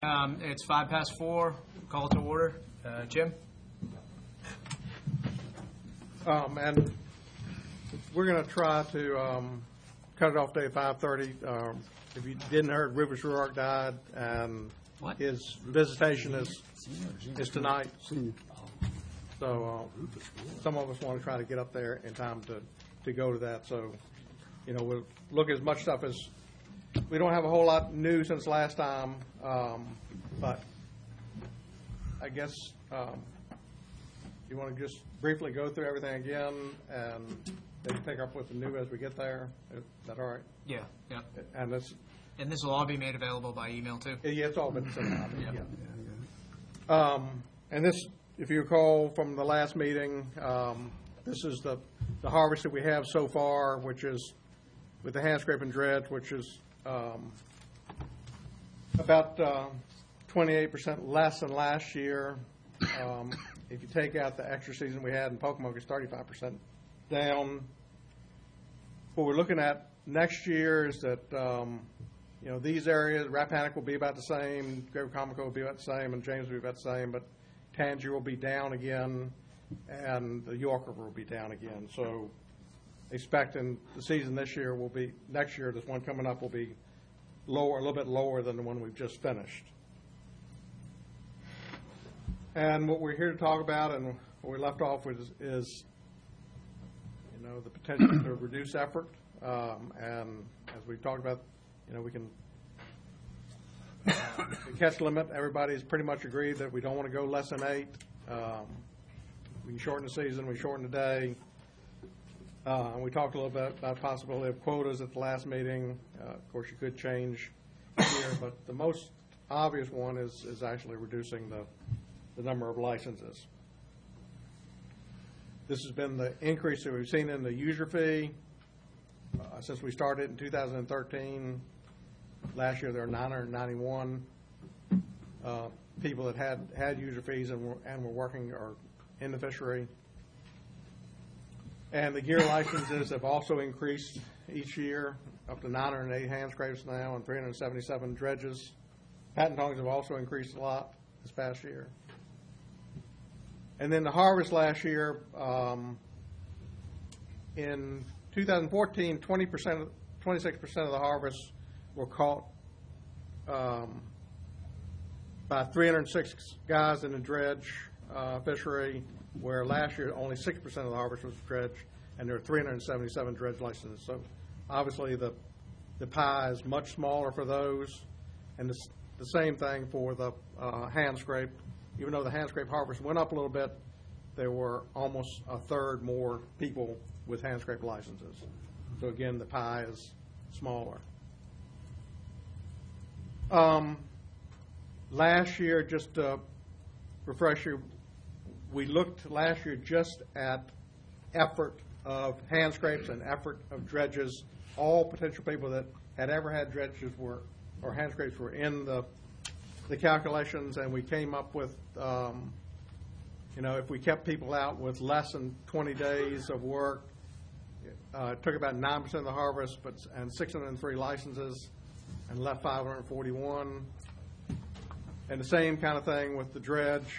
It's 4:05. Call to order. Jim? And we're going to try to cut it off today at 5:30. If you didn't hear, Rivers Ruark died, and his visitation is tonight. So some of us want to try to get up there in time to go to that. So, we'll look at as much stuff as we don't have a whole lot new since last time, but I guess you want to just briefly go through everything again and then pick up with the new as we get there. Is that all right? Yeah. And this will all be made available by email too? Yeah, it's all been sent out. Yeah. And this, if you recall from the last meeting, this is the harvest that we have so far, which is with the hand scrape and dredge, which is about 28% less than last year. If you take out the extra season we had in Pocomoke, it's 35% down. What we're looking at next year is that these areas, Rappahannock will be about the same, Greater Comico will be about the same, and James will be about the same, but Tangier will be down again, and the York River will be down again. So expecting the season next year, this one coming up will be lower, a little bit lower than the one we've just finished. And what we're here to talk about, and what we left off with, is the potential to reduce effort. And as we've talked about, we can the catch limit. Everybody's pretty much agreed that we don't want to go less than 8. We can shorten the season. We shorten the day. And we talked a little bit about possibility of quotas at the last meeting. Of course, you could change here, but the most obvious one is actually reducing the number of licenses. This has been the increase that we've seen in the user fee since we started in 2013. Last year there were 991 people that had user fees and were working or in the fishery. And the gear licenses have also increased each year, up to 908 hand scrapes now and 377 dredges. Patent tongues have also increased a lot this past year. And then the harvest last year, in 2014, 26% of the harvests were caught by 306 guys in the dredge fishery, where last year only 6% of the harvest was dredge, and there are 377 dredge licenses. So obviously the pie is much smaller for those, and the same thing for the hand scrape. Even though the hand scrape harvest went up a little bit, there were almost a third more people with hand scrape licenses. So again, the pie is smaller. Last year, just to refresh you, we looked last year just at effort of hand scrapes and effort of dredges. All potential people that had ever had dredges or hand scrapes were in the calculations, and we came up with, if we kept people out with less than 20 days of work, it took about 9% of the harvest, and 603 licenses, and left 541. And the same kind of thing with the dredge.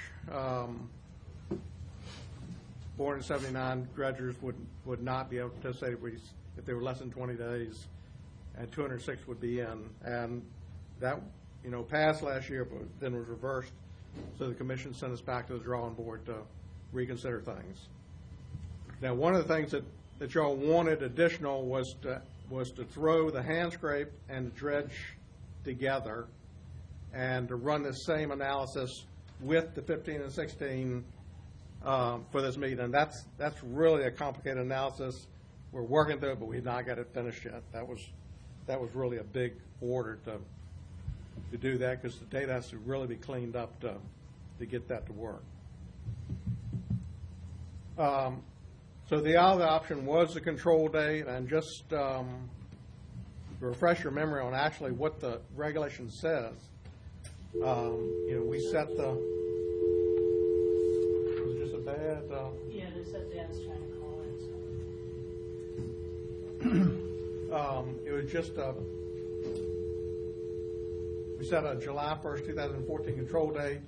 479 dredgers would not be able to participate if they were less than 20 days, and 206 would be in. And that passed last year, but then was reversed. So the commission sent us back to the drawing board to reconsider things. Now, one of the things that y'all wanted additional was to throw the hand scrape and the dredge together, and to run the same analysis with the 15 and 16 for this meeting. And that's really a complicated analysis. We're working through it, but we've not got it finished yet. That was really a big order to do that, because the data has to really be cleaned up to get that to work. So the other option was the control date, and just refresh your memory on actually what the regulation says. We set the. Was it just a bad? Yeah, they said Dan's trying to call in. So. It was just a. we set a July 1st, 2014 control date.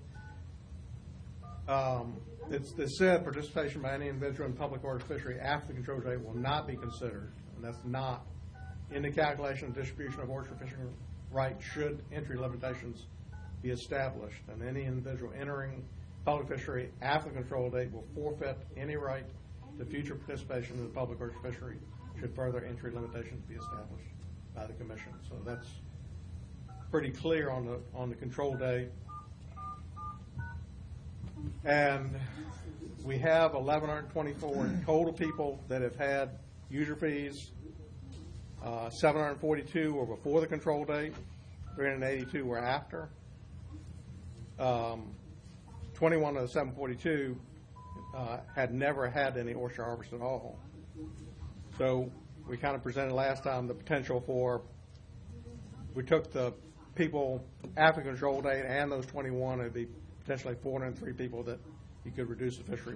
It said participation by any individual in public water fishery after the control date will not be considered, and that's not in the calculation of distribution of oyster fishing rights should entry limitations be established, and any individual entering public fishery after the control date will forfeit any right to future participation in the public oyster fishery should further entry limitations be established by the commission. So that's pretty clear on the control date. And we have 1,124 total people that have had user fees. 742 were before the control date, 382 were after. 21 of the 742 had never had any oyster harvest at all. So we kind of presented last time the potential for, we took the people after the control date and those 21, it'd be potentially 403 people that you could reduce the fishery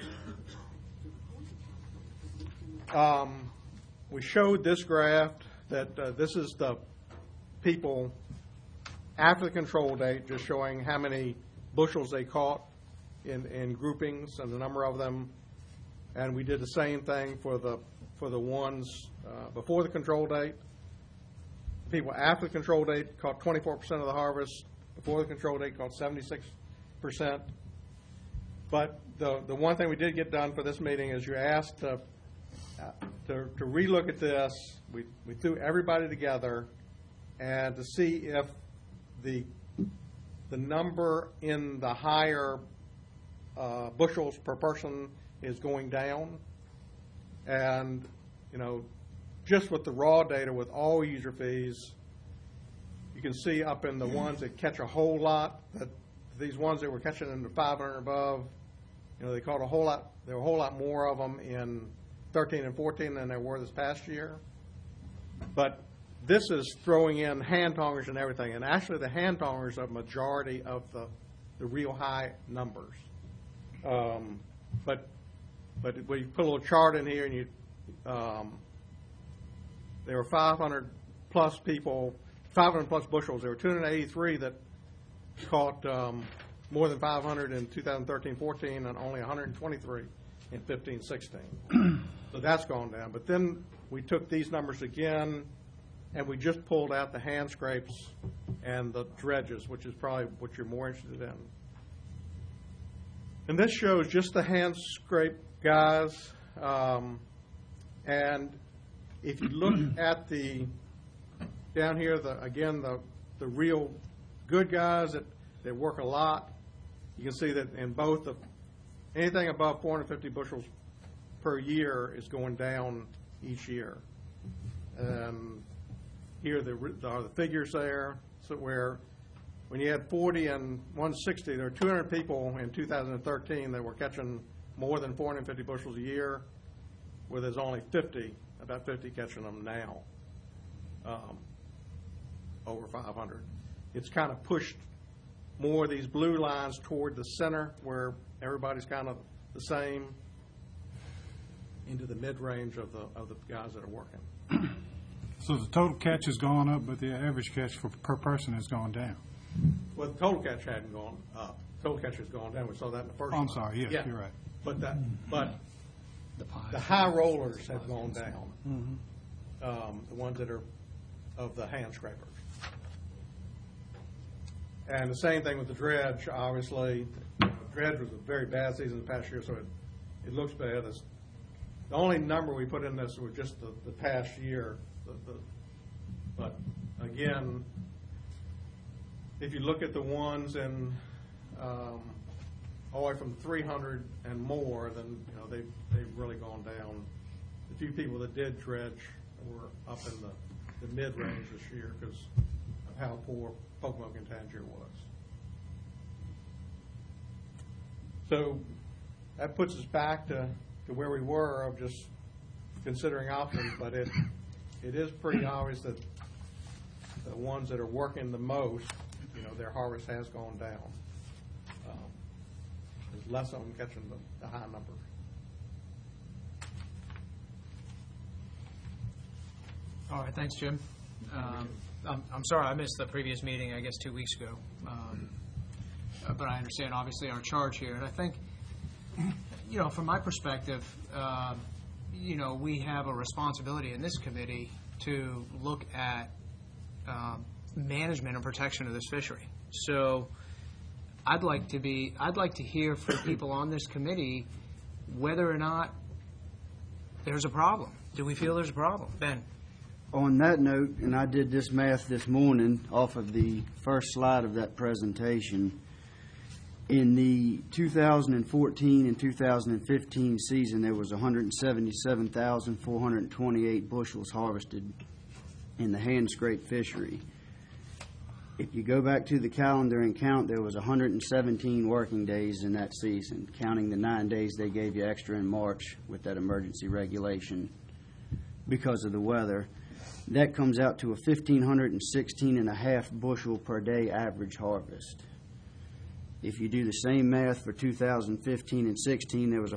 by. We showed this graph that this is the people after the control date, just showing how many bushels they caught in groupings and the number of them. And we did the same thing for the ones before the control date. People after the control date caught 24% of the harvest. Before the control date caught 76%. But the one thing we did get done for this meeting is you asked to relook at this. We threw everybody together and to see if the number in the higher bushels per person is going down. And, just with the raw data with all user fees, you can see up in the ones that catch a whole lot, that these ones that were catching in the 500 above, they caught a whole lot. There were a whole lot more of them in 13 and 14 than there were this past year. But this is throwing in hand tongers and everything, and actually the hand tongers are a majority of the real high numbers. But we put a little chart in here, and there were 500 plus people, 500 plus bushels. There were 283 that caught more than 500 in 2013-14 and only 123 in 15-16. So that's gone down. But then we took these numbers again, and we just pulled out the hand scrapes and the dredges, which is probably what you're more interested in. And this shows just the hand scrape guys. And if you look at down here, the real good guys that work a lot, you can see that in both anything above 450 bushels per year is going down each year. Here are the figures there. So where when you had 40 and 160, there were 200 people in 2013 that were catching more than 450 bushels a year, where there's only about 50 catching them now, over 500. It's kind of pushed more of these blue lines toward the center where everybody's kind of the same into the mid-range of the guys that are working. So the total catch has gone up, but the average catch per person has gone down. Well, the total catch hadn't gone up. Total catch has gone down. We saw that in the first I'm one. sorry, yes, you're right. But the high rollers have gone down. The ones that are of the hand scrapers. And the same thing with the dredge, obviously. Dredge was a very bad season the past year, so it looks bad. The only number we put in this was just the past year. But again, if you look at the ones in all the way from 300 and more, then they've really gone down. The few people that did dredge were up in the mid-range this year because of how poor Pocomoke and Tangier was. So that puts us back to where we were of just considering options, but it is pretty obvious that the ones that are working the most, their harvest has gone down. There's less of them catching the high numbers. All right, thanks, Jim. I'm sorry, I missed the previous meeting, I guess 2 weeks ago. But I understand, obviously, our charge here. And I think, from my perspective, we have a responsibility in this committee to look at management and protection of this fishery. So I'd like to hear from people on this committee whether or not there's a problem. Do we feel there's a problem? Ben? On that note, and I did this math this morning off of the first slide of that presentation, in the 2014 and 2015 season, there was 177,428 bushels harvested in the hand scrape fishery. If you go back to the calendar and count, there was 117 working days in that season, counting the 9 days they gave you extra in March with that emergency regulation because of the weather. That comes out to a 1,516.5 bushel per day average harvest. If you do the same math for 2015 and 16, there was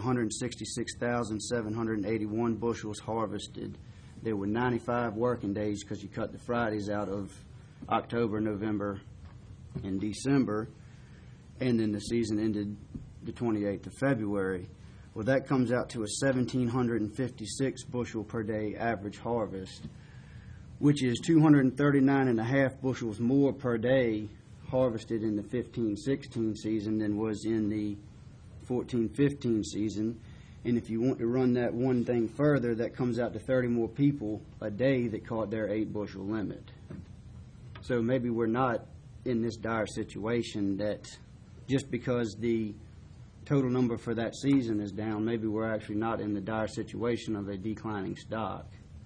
166,781 bushels harvested. There were 95 working days because you cut the Fridays out of October, November, and December, and then the season ended the 28th of February. Well, that comes out to a 1,756 bushel per day average harvest, which is 239.5 bushels more per day harvested in the 15-16 season than was in the 14-15 season. And if you want to run that one thing further, that comes out to 30 more people a day that caught their 8 bushel limit. So maybe we're not in this dire situation that just because the total number for that season is down, maybe we're actually not in the dire situation of a declining stock.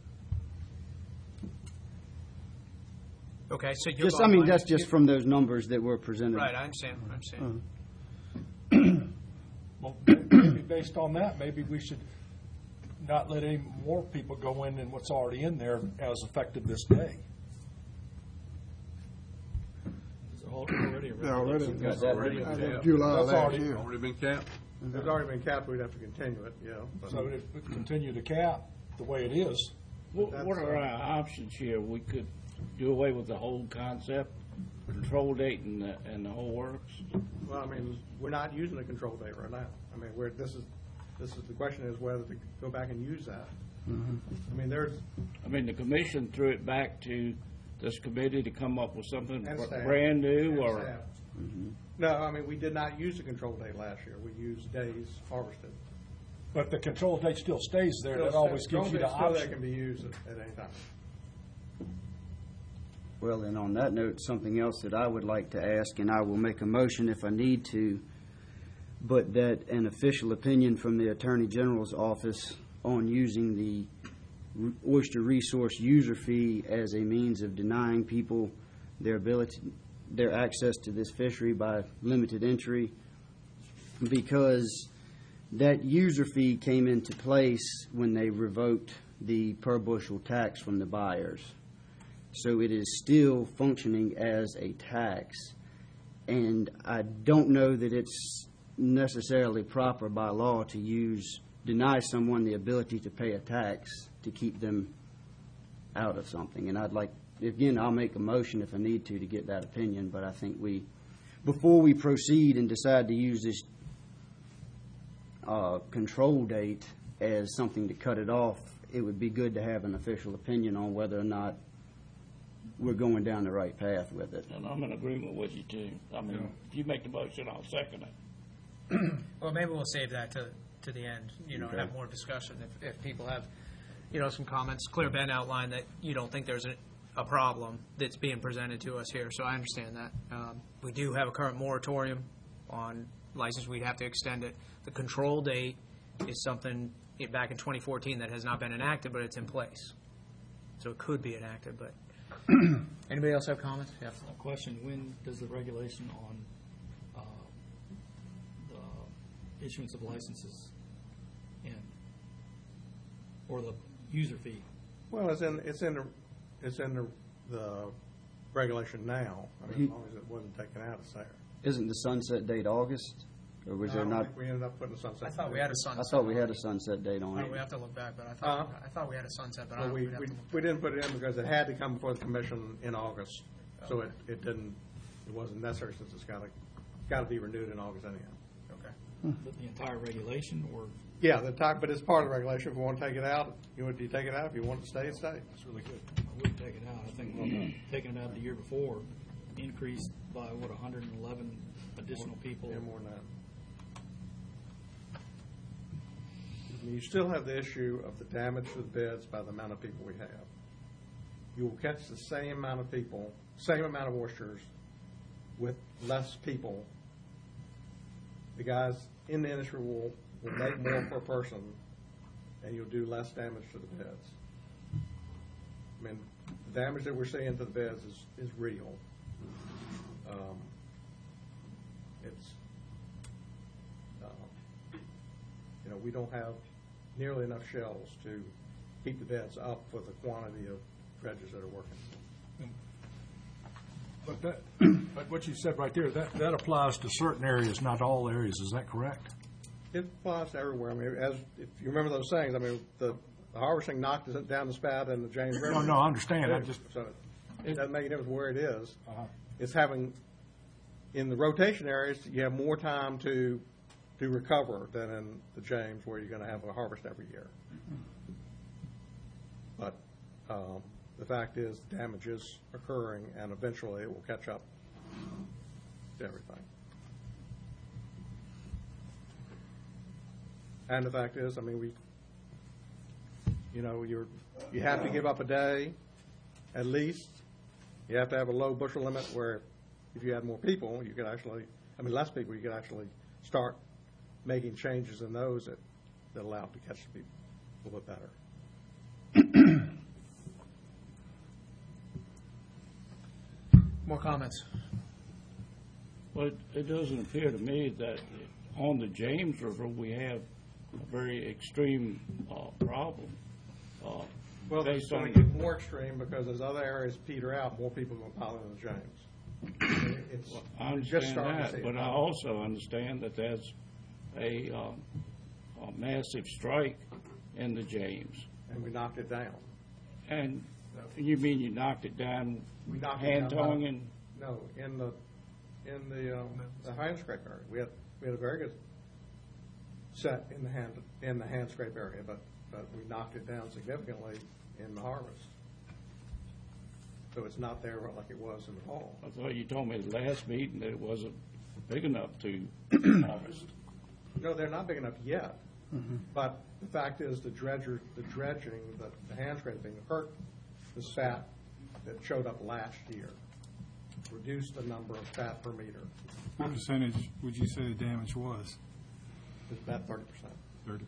Okay, so you're That's just from those numbers that were presented. Right, I understand. Well, maybe based on that, maybe we should not let any more people go in than what's already in there as effective this day. Already July That's already- already been capped. It's already been capped, we'd have to continue it, yeah. But- So if we continue to cap the way it is, What are our options here? We could do away with the whole concept, control date and the whole works. Well, I mean, we're not using a control date right now. I mean, this is the question is whether to go back and use that. I mean, The commission threw it back to this committee to come up with something And staff. brand new And or. staff. No, I mean, we did not use the control date last year. We used days harvested. but the control date still stays there. That always gives you the Still, that option. can be used at any time. Well, and on that note, something else that I would like to ask, and I will make a motion if I need to, but that an official opinion from the Attorney General's office on using the oyster resource user fee as a means of denying people their access to this fishery by limited entry, because that user fee came into place when they revoked the per bushel tax from the buyers. So it is still functioning as a tax, and I don't know that it's necessarily proper by law to deny someone the ability to pay a tax to keep them out of something. And I'll make a motion if I need to get that opinion, but I think before we proceed and decide to use this control date as something to cut it off, it would be good to have an official opinion on whether or not we're going down the right path with it. And I'm in agreement with you too. If you make the motion, I'll second it. Well, maybe we'll save that to the end, and have more discussion if people have, some comments. Claire, Ben outlined that you don't think there's a problem that's being presented to us here, so I understand that. We do have a current moratorium on license. We'd have to extend it. The control date is something back in 2014 that has not been enacted, but it's in place. So it could be enacted, but anybody else have comments? Yeah. Question, when does the regulation on the issuance of licenses end? Or the user fee? Well, it's in the regulation now. I mean, as long as it wasn't taken out, it's there. Isn't the sunset date August? Or was I there don't not? think we ended up putting a sunset. I thought we had a I sunset. thought we had a sunset date on it. We have to look back, but Uh-huh. I thought we had a sunset, but I Well, don't, we we'd have to look. we didn't put it in because it had to come before the commission in August. So it didn't, it wasn't necessary since it's got to be renewed in August anyhow. Okay. The entire regulation, or Yeah, but it's part of the regulation. If you want to take it out, you take it out. If you want it to stay, it stays. that's really good. I wouldn't take it out. I think taking it out the year before increased by, 111 additional people. Yeah, more than that. I mean, you still have the issue of the damage to the beds by the amount of people we have. You will catch the same amount of people, same amount of oysters with less people. The guys in the industry will make more per person, and you'll do less damage to the beds. I mean, the damage that we're seeing to the beds is real. It's, we don't have nearly enough shells to keep the beds up for the quantity of dredges that are working. But what you said right there, that applies to certain areas, not all areas. Is that correct? It applies to everywhere. I mean, if you remember those things, I mean, the harvesting knocked us down the spout in the James River. No, I understand. So it doesn't make a difference where it is. Uh-huh. It's having, in the rotation areas, you have more time to recover than in the James, where you're going to have a harvest every year. But the fact is, damage is occurring, and eventually it will catch up to everything. And the fact is, I mean, you have to give up a day, at least. You have to have a low bushel limit where if you had more people, you could actually, less people, you could actually start making changes in those that allow it to catch the people a little bit better. More comments? Well, it doesn't appear to me that on the James River, we have a very extreme problem. Well, it's Based going on to get more extreme because as other areas peter out, more people are going to pile into the James. I It's just understand starting to see that, it. but I also understand that there's a massive strike in the James. And we knocked it down. And you mean you knocked it down, We knocked it hand down. towing and? No, in the hand scrape area. We had a very good set in the hand scrape area, but we knocked it down significantly in the harvest. So it's not there like it was in the fall. I thought you told me the last meeting that it wasn't big enough to harvest. No, they're not big enough yet. But the fact is, the dredging, the hand scraping hurt the spat that showed up last year. Reduced the number of spat per meter. What percentage would you say the damage was? It's about 30%. 30%.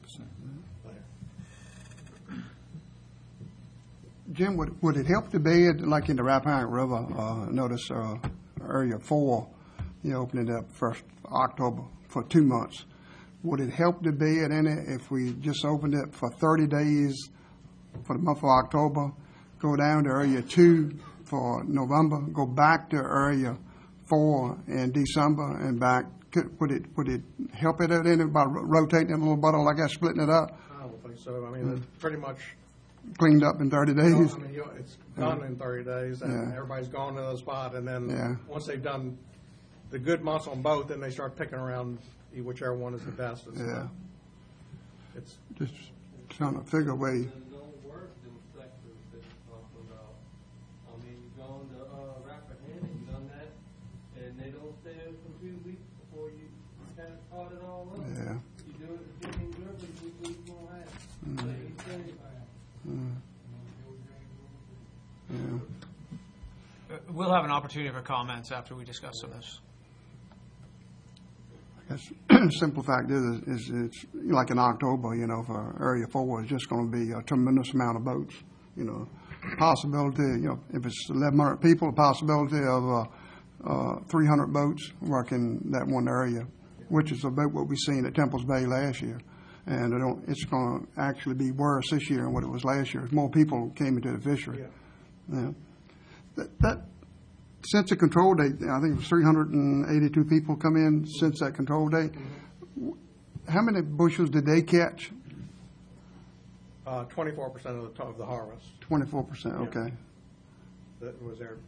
Jim, would it help the bed, like in the Rappahannock River, notice Area 4, opening up 1st October for 2 months. Would it help the bed in it if we just opened it for 30 days for the month of October, go down to Area 2 for November, go back to Area 4 in December and back? Would it help it in it by rotating it a little better like that, splitting it up? I don't think so. I mean, it's pretty much Cleaned up in 30 days? it's done in 30 days, and everybody's gone to the spot, and then once they've done the good months on both, then they start picking around whichever one is the best. It's Just trying to figure a way. No work them sectors that you're talking about. I mean, you've gone to Rappahannock, you've done that, and they don't stay there for 2 weeks before you kind of caught it all up. Yeah. You do it the James River, 2 weeks won't happen. So you say, We'll have an opportunity for comments after we discuss some of this. I guess simple fact is it's like in October, for Area 4, it's just going to be a tremendous amount of boats. Possibility, if it's 1,100 people, a possibility of 300 boats working that one area, which is about what we seen at Temples Bay last year. And it's going to actually be worse this year than what it was last year. More people came into the fishery. Yeah. That since the control date, I think it was 382 people come in since that control date. how many bushels did they catch? 24% of the harvest 24%, okay. that was there.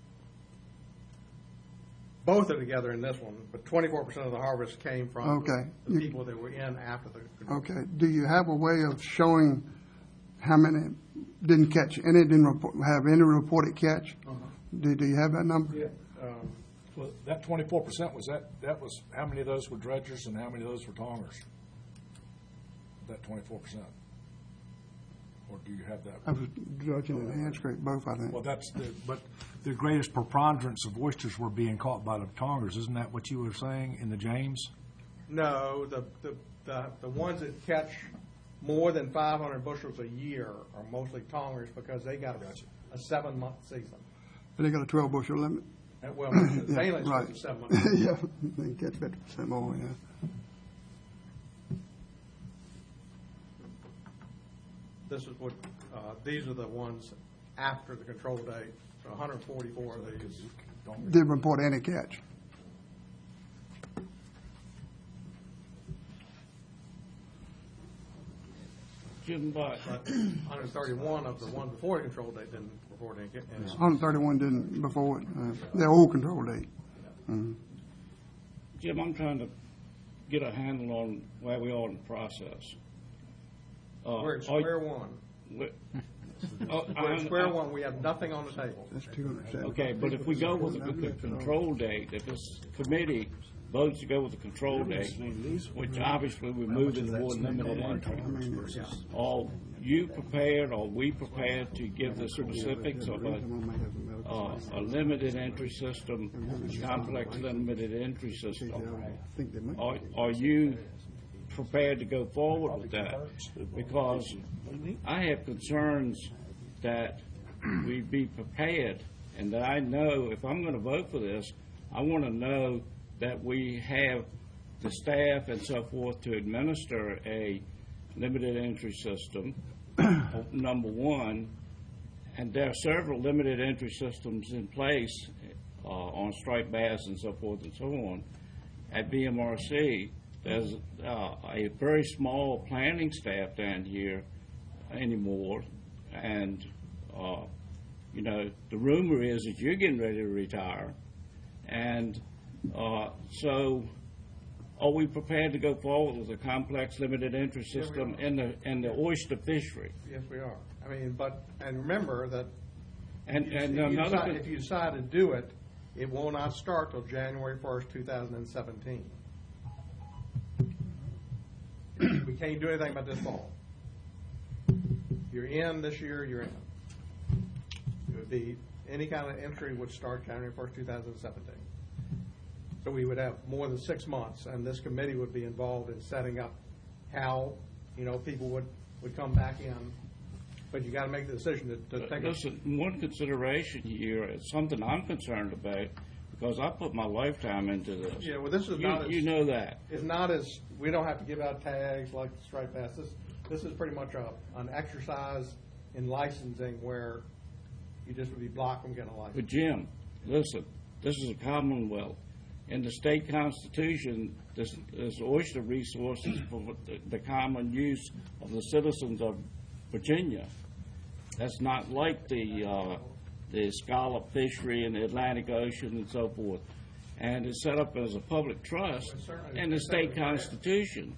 Both are together in this one, but 24% of the harvest came from Okay. the people that were in after the control. Okay. Do you have a way of showing how many didn't catch, any didn't have any reported catch? Do you have that number? Yeah. Well, that 24%, that was, how many of those were dredgers and how many of those were tongers? That 24%? Or do you have that? I was judging and hand scrape both, I think. Well, but the greatest preponderance of oysters were being caught by the tongers. Isn't that what you were saying in the James? No, the ones that catch more than 500 bushels a year are mostly tongers because they got a 7-month season. But they got a 12 bushel limit? Well, the Yeah, mainland's right. supposed to 7 months. Yeah, they can catch 50% more, yeah. This is what, these are the ones after the control date, so 144 of these. Didn't report any catch. Jim, but 131 of the ones before the control date didn't report any. 131 didn't before it, the old control date. Jim, I'm trying to get a handle on where we are in the process. We're at square one. We're We're at square one, we have nothing on the table. That's 270. Okay, but if we go with the control date, if this committee votes to go with the control date, which obviously we're moving toward limited entry, are you prepared, or we prepared to give the specifics of a limited entry system, complex limited entry system? Are you prepared to go forward with that? Because I have concerns that we be prepared, and that I know if I'm going to vote for this, I want to know that we have the staff and so forth to administer a limited entry system, number one. And there are several limited entry systems in place on striped bass and so forth and so on at BMRC. There's a very small planning staff down here anymore, and the rumor is that you're getting ready to retire, and so are we prepared to go forward with a complex limited entry system in the oyster fishery? Yes, we are. I mean, and remember that if you decide to do it, it will not start till January 1st, 2017. We can't do anything about this fall. You're in this year, you're in. It would be, any kind of entry would start January 1st, 2017. So we would have more than 6 months, and this committee would be involved in setting up how, people would come back in. But you got to make the decision to take. Listen, one consideration here is something I'm concerned about, because I put my lifetime into this. Yeah, well, this is not. You know that. It's not as, we don't have to give out tags like the striped bass. This is pretty much an exercise in licensing where you just would be blocked from getting a license. But Jim, listen, this is a commonwealth. In the state constitution, this oyster resources for the common use of the citizens of Virginia. That's not like the scallop fishery in the Atlantic Ocean and so forth. And it's set up as a public trust in the state constitution.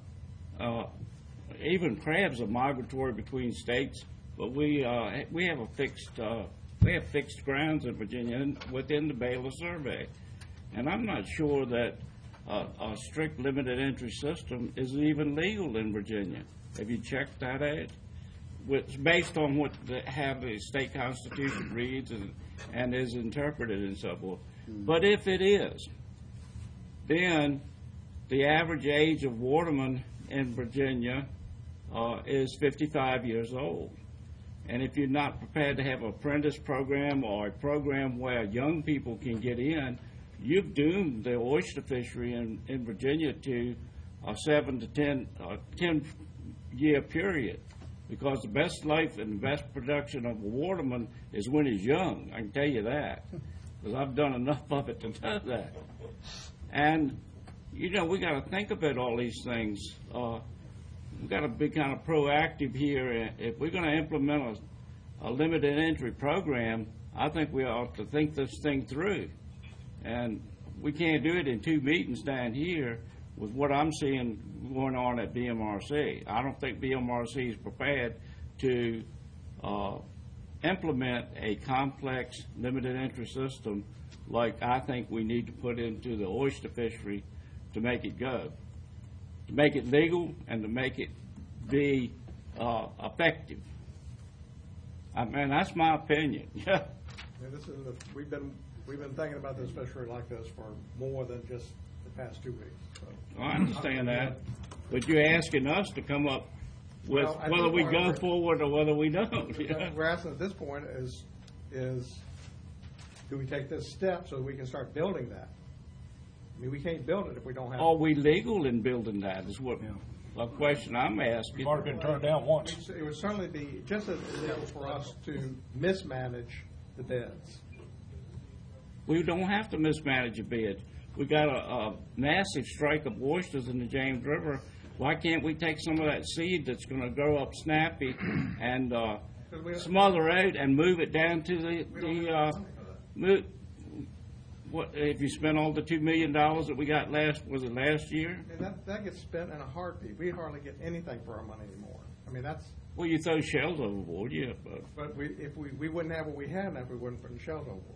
Even crabs are migratory between states, but we have fixed grounds in Virginia within the Baylor survey. And I'm not sure that a strict limited entry system is even legal in Virginia. Have you checked that out? It's based on how the state constitution reads and is interpreted and so forth. But if it is, then the average age of waterman in Virginia is 55 years old. And if you're not prepared to have an apprentice program or a program where young people can get in, you've doomed the oyster fishery in Virginia to a 7 to 10 year period. Because the best life and the best production of a waterman is when he's young. I can tell you that, because I've done enough of it to know that. And you know, we got to think about all these things. We got to be kind of proactive here. If we're going to implement a limited entry program, I think we ought to think this thing through. And we can't do it in 2 meetings down here with what I'm seeing going on at BMRC. I don't think BMRC is prepared to implement a complex limited entry system like I think we need to put into the oyster fishery to make it go, to make it legal and to make it be effective. I mean, that's my opinion. Yeah, this is we've been thinking about this fishery like this for more than just the past 2 weeks. So. I understand that, but you're asking us to come up with Well, at whether this we point, go we're- forward or whether we don't. What we're asking at this point is do we take this step so that we can start building that? I mean, we can't build it if we don't have. Are we legal in building that is what a question I'm asking. We've already been turned down once. It would certainly be just as illegal for us to mismanage the beds. We don't have to mismanage a bed. We got a massive strike of oysters in the James River. Why can't we take some of that seed that's going to grow up snappy and smother out and move it down to what if you spent all the $2 million that we got last year? I mean, that gets spent in a heartbeat. We hardly get anything for our money anymore. I mean, that's. Well, you throw shells overboard, yeah. But if we wouldn't have what we have if we wouldn't put the shells overboard.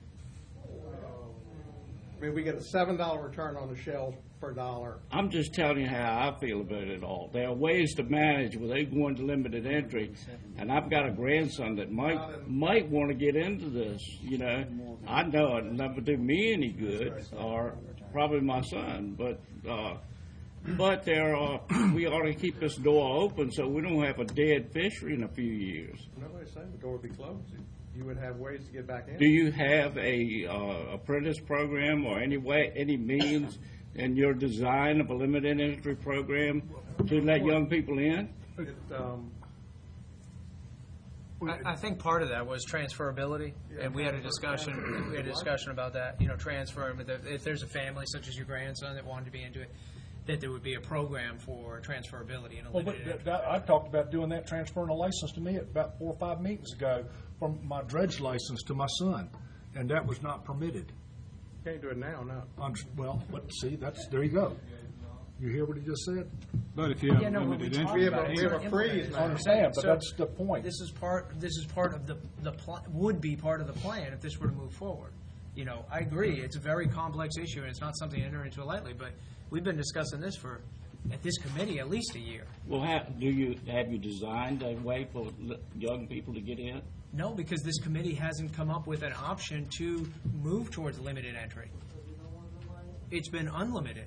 I mean, we get a $7 return on the shells per dollar. I'm just telling you how I feel about it all. There are ways to manage without going to limited entry, and I've got a grandson that might want to get into this. You know, I know it'll never do me any good, or probably my son. But there are. We ought to keep this door open so we don't have a dead fishery in a few years. Nobody's saying the door would be closed. You would have ways to get back in. Do you have a apprentice program or any means in your design of a limited entry program to let young people in? I think part of that was transferability, and we had a discussion. We had a discussion about that. You know, transfer. If there's a family such as your grandson that wanted to be into it, that there would be a program for transferability. I talked about doing that, transferring a license to me about 4 or 5 meetings ago from my dredge license to my son, and that was not permitted. Can't do it now, no. Well, let's see. There you go. You hear what he just said? But if you have limited entry, we have a freeze. I understand, but that's the point. This is part of the would be part of the plan if this were to move forward. You know, I agree. It's a very complex issue, and it's not something to enter into lightly. But we've been discussing this at this committee at least a year. Well, have you designed a way for young people to get in? No, because this committee hasn't come up with an option to move towards limited entry. It's been unlimited.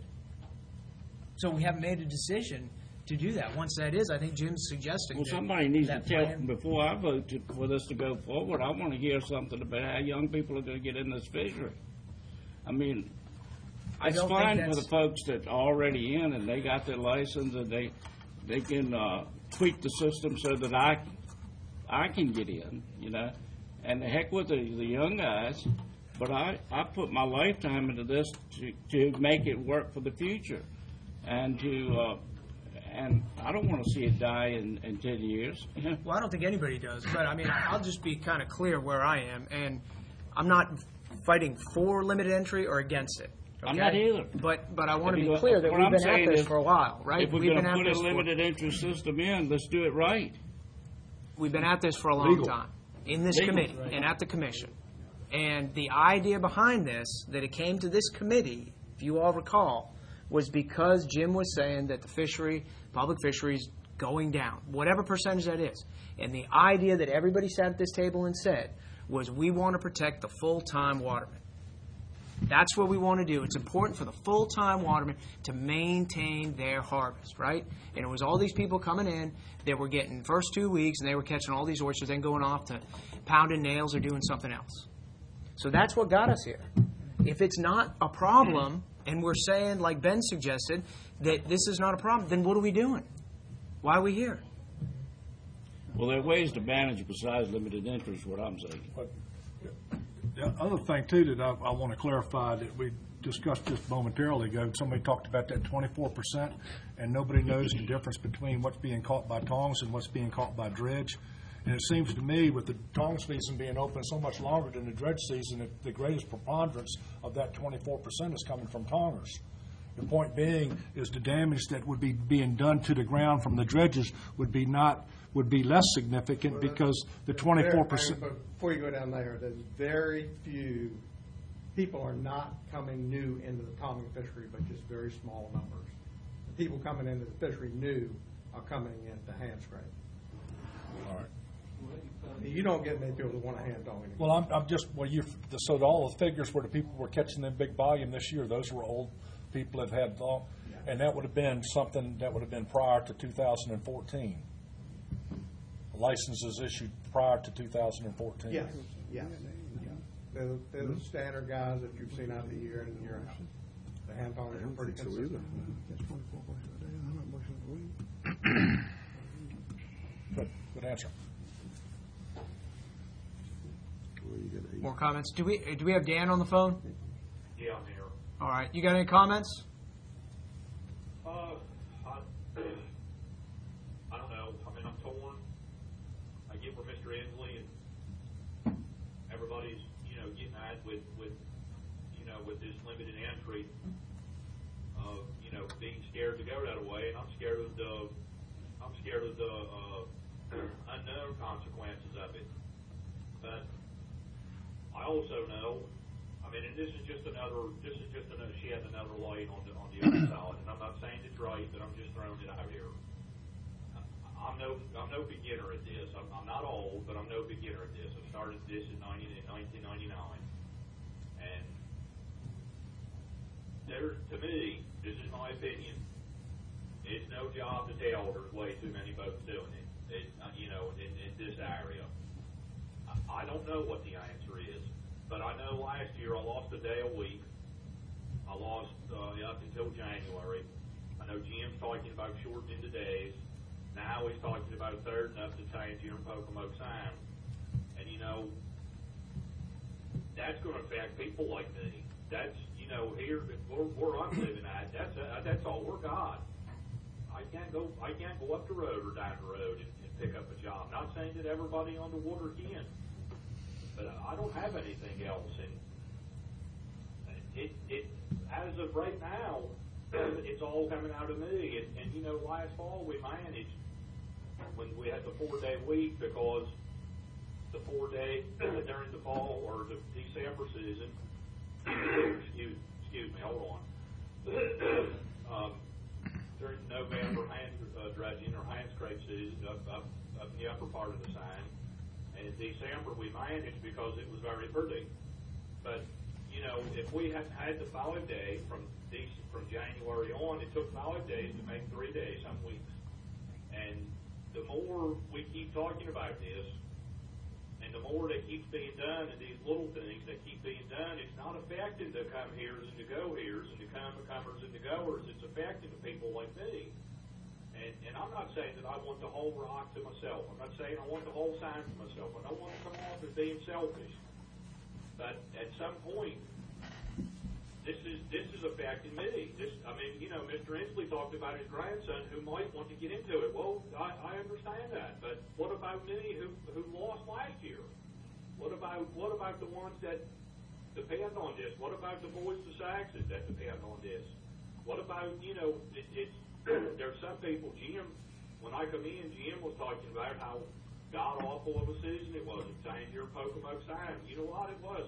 So we haven't made a decision to do that. Once that is, I think Jim's suggesting. Well, somebody needs to tell, before I vote for this to go forward, I want to hear something about how young people are going to get in this fishery. I mean, it's fine for the folks that are already in and they got their license and they can tweak the system so that I can get in, you know, and the heck with the young guys. But I put my lifetime into this to make it work for the future, and and I don't want to see it die in 10 years. Well, I don't think anybody does, but I mean, I'll just be kind of clear where I am, and I'm not fighting for limited entry or against it. Okay? I'm not either. But I want to be clear that we've been at this for a while, right? If we're going to put a limited entry system in, let's do it right. We've been at this for a long time in this committee and at the commission. And the idea behind this, that it came to this committee, if you all recall, was because Jim was saying that the fishery, public fishery, is going down, whatever percentage that is. And the idea that everybody sat at this table and said was we want to protect the full-time watermen. That's what we want to do. It's important for the full-time watermen to maintain their harvest, right? And it was all these people coming in that were getting first 2 weeks, and they were catching all these oysters, then going off to pounding nails or doing something else. So that's what got us here. If it's not a problem, and we're saying, like Ben suggested, that this is not a problem, then what are we doing? Why are we here? Well, there are ways to manage besides limited interest, what I'm saying. But the other thing, too, that I want to clarify that discussed just momentarily ago, somebody talked about that 24%, and nobody knows the difference between what's being caught by tongs and what's being caught by dredge. And it seems to me, with the tongs season being open so much longer than the dredge season, that the greatest preponderance of that 24% is coming from tongers. The point being is the damage that would be being done to the ground from the dredges would be less significant because the 24%. Before you go down there, there's very few people are not coming new into the tonging fishery, but just very small numbers. The people coming into the fishery new are coming into hand scrape. All right. You don't get many people that want to hand tong anymore. Well, I'm just, so all the figures where the people were catching them big volume this year, those were old people that had long, and that would have been something that would have been prior to 2014. Licenses issued prior to 2014. Yes. They're the standard guys that you've seen out the year in and year out. The hand tongers are pretty consistent. Good answer. More comments? Do we have Dan on the phone? Yeah, I'm here. All right. You got any comments? I don't know. I mean, I'm torn. I get where Mr. Inslee and everybody's, getting at with this limited entry of, being scared to go that way, and I'm scared of the unknown consequences of it. But I also know, and this is just another shed another light on the other side. And I'm not saying it's right, but I'm just throwing it out here. I'm no beginner at this. I'm not old, but I'm no beginner at this. I started this in 1999, and to me, this is my opinion. It's no job to tell there's way too many boats doing it. In this area, I don't know what the answer is. But I know last year I lost a day a week. I lost up until January. I know Jim's talking about shortening the days. Now he's talking about thirding up the Tangier and Pocomoke Sound. And, that's going to affect people like me. That's, here where I'm living at, that's all we're got. I can't go up the road or down the road and pick up a job. Not saying that everybody on the water can. But I don't have anything else, and it as of right now, it's all coming out of me. And last fall we managed when we had the 4-day week because the 4-day during the fall or the December season. excuse me, hold on. During November hand dredging or hand scrape season up in the upper part of the sign. And in December, we managed because it was very pretty. But, if we had had the 5-day from January on, it took 5 days to make 3 days some weeks. And the more we keep talking about this, and the more that keeps being done, and these little things that keep being done, it's not affecting the come-heres and the go-heres and the comers and the goers. It's affecting the people like me. And I'm not saying that I want the whole rock to myself. I'm not saying I want the whole sign to myself. I don't want to come off as being selfish. But at some point, this is affecting me. Mr. Inslee talked about his grandson who might want to get into it. Well, I understand that. But what about me who lost last year? What about the ones that depend on this? What about the boys to Saxon that depend on this? What about, there's some people, Jim, when I come in, Jim was talking about how god-awful of a season it was at Tangier Pocomoke Sound. You know what it was?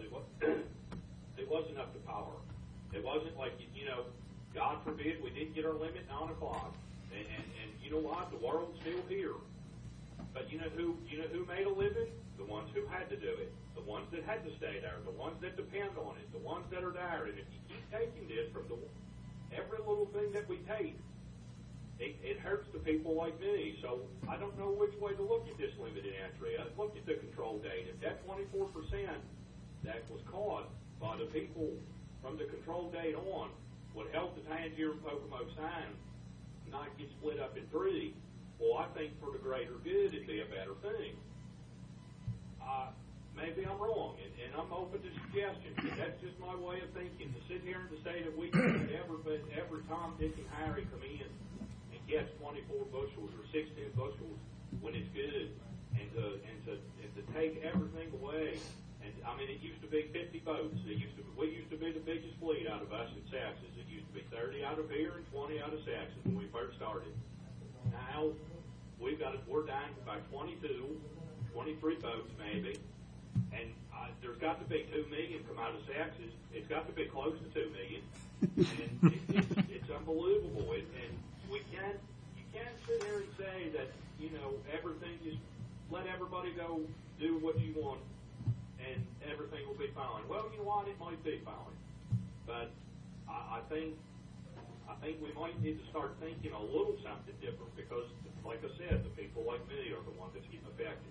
It wasn't up to power. It wasn't like, God forbid we didn't get our limit 9 o'clock. And you know what? The world's still here. But you know who made a living? The ones who had to do it. The ones that had to stay there. The ones that depend on it. The ones that are there. And if you keep taking this from every little thing that we take, it hurts the people like me. So I don't know which way to look at this limited entry. I looked at the control date. If that 24% that was caught by the people from the control date on would help the Tangier and Pocomoke sign not get split up in 3, well, I think for the greater good it'd be a better thing. maybe I'm wrong, and I'm open to suggestions, but that's just my way of thinking. To sit here and to say that we can every Tom, Dick, and Harry come in and gets 24 bushels or 16 bushels when it's good, and to take everything away. And I mean, it used to be 50 boats. We used to be the biggest fleet out of us in Saxes. It used to be 30 out of here and 20 out of Saxes when we first started. Now we're down to about 22, 23 boats maybe, and there's got to be 2 million come out of Saxes. It's got to be close to 2 million, and it's unbelievable. And you can't sit here and say that everything just let everybody go do what you want and everything will be fine. Well, you know what? It might be fine, but I think we might need to start thinking a little something different because, like I said, the people like me are the ones that's getting affected.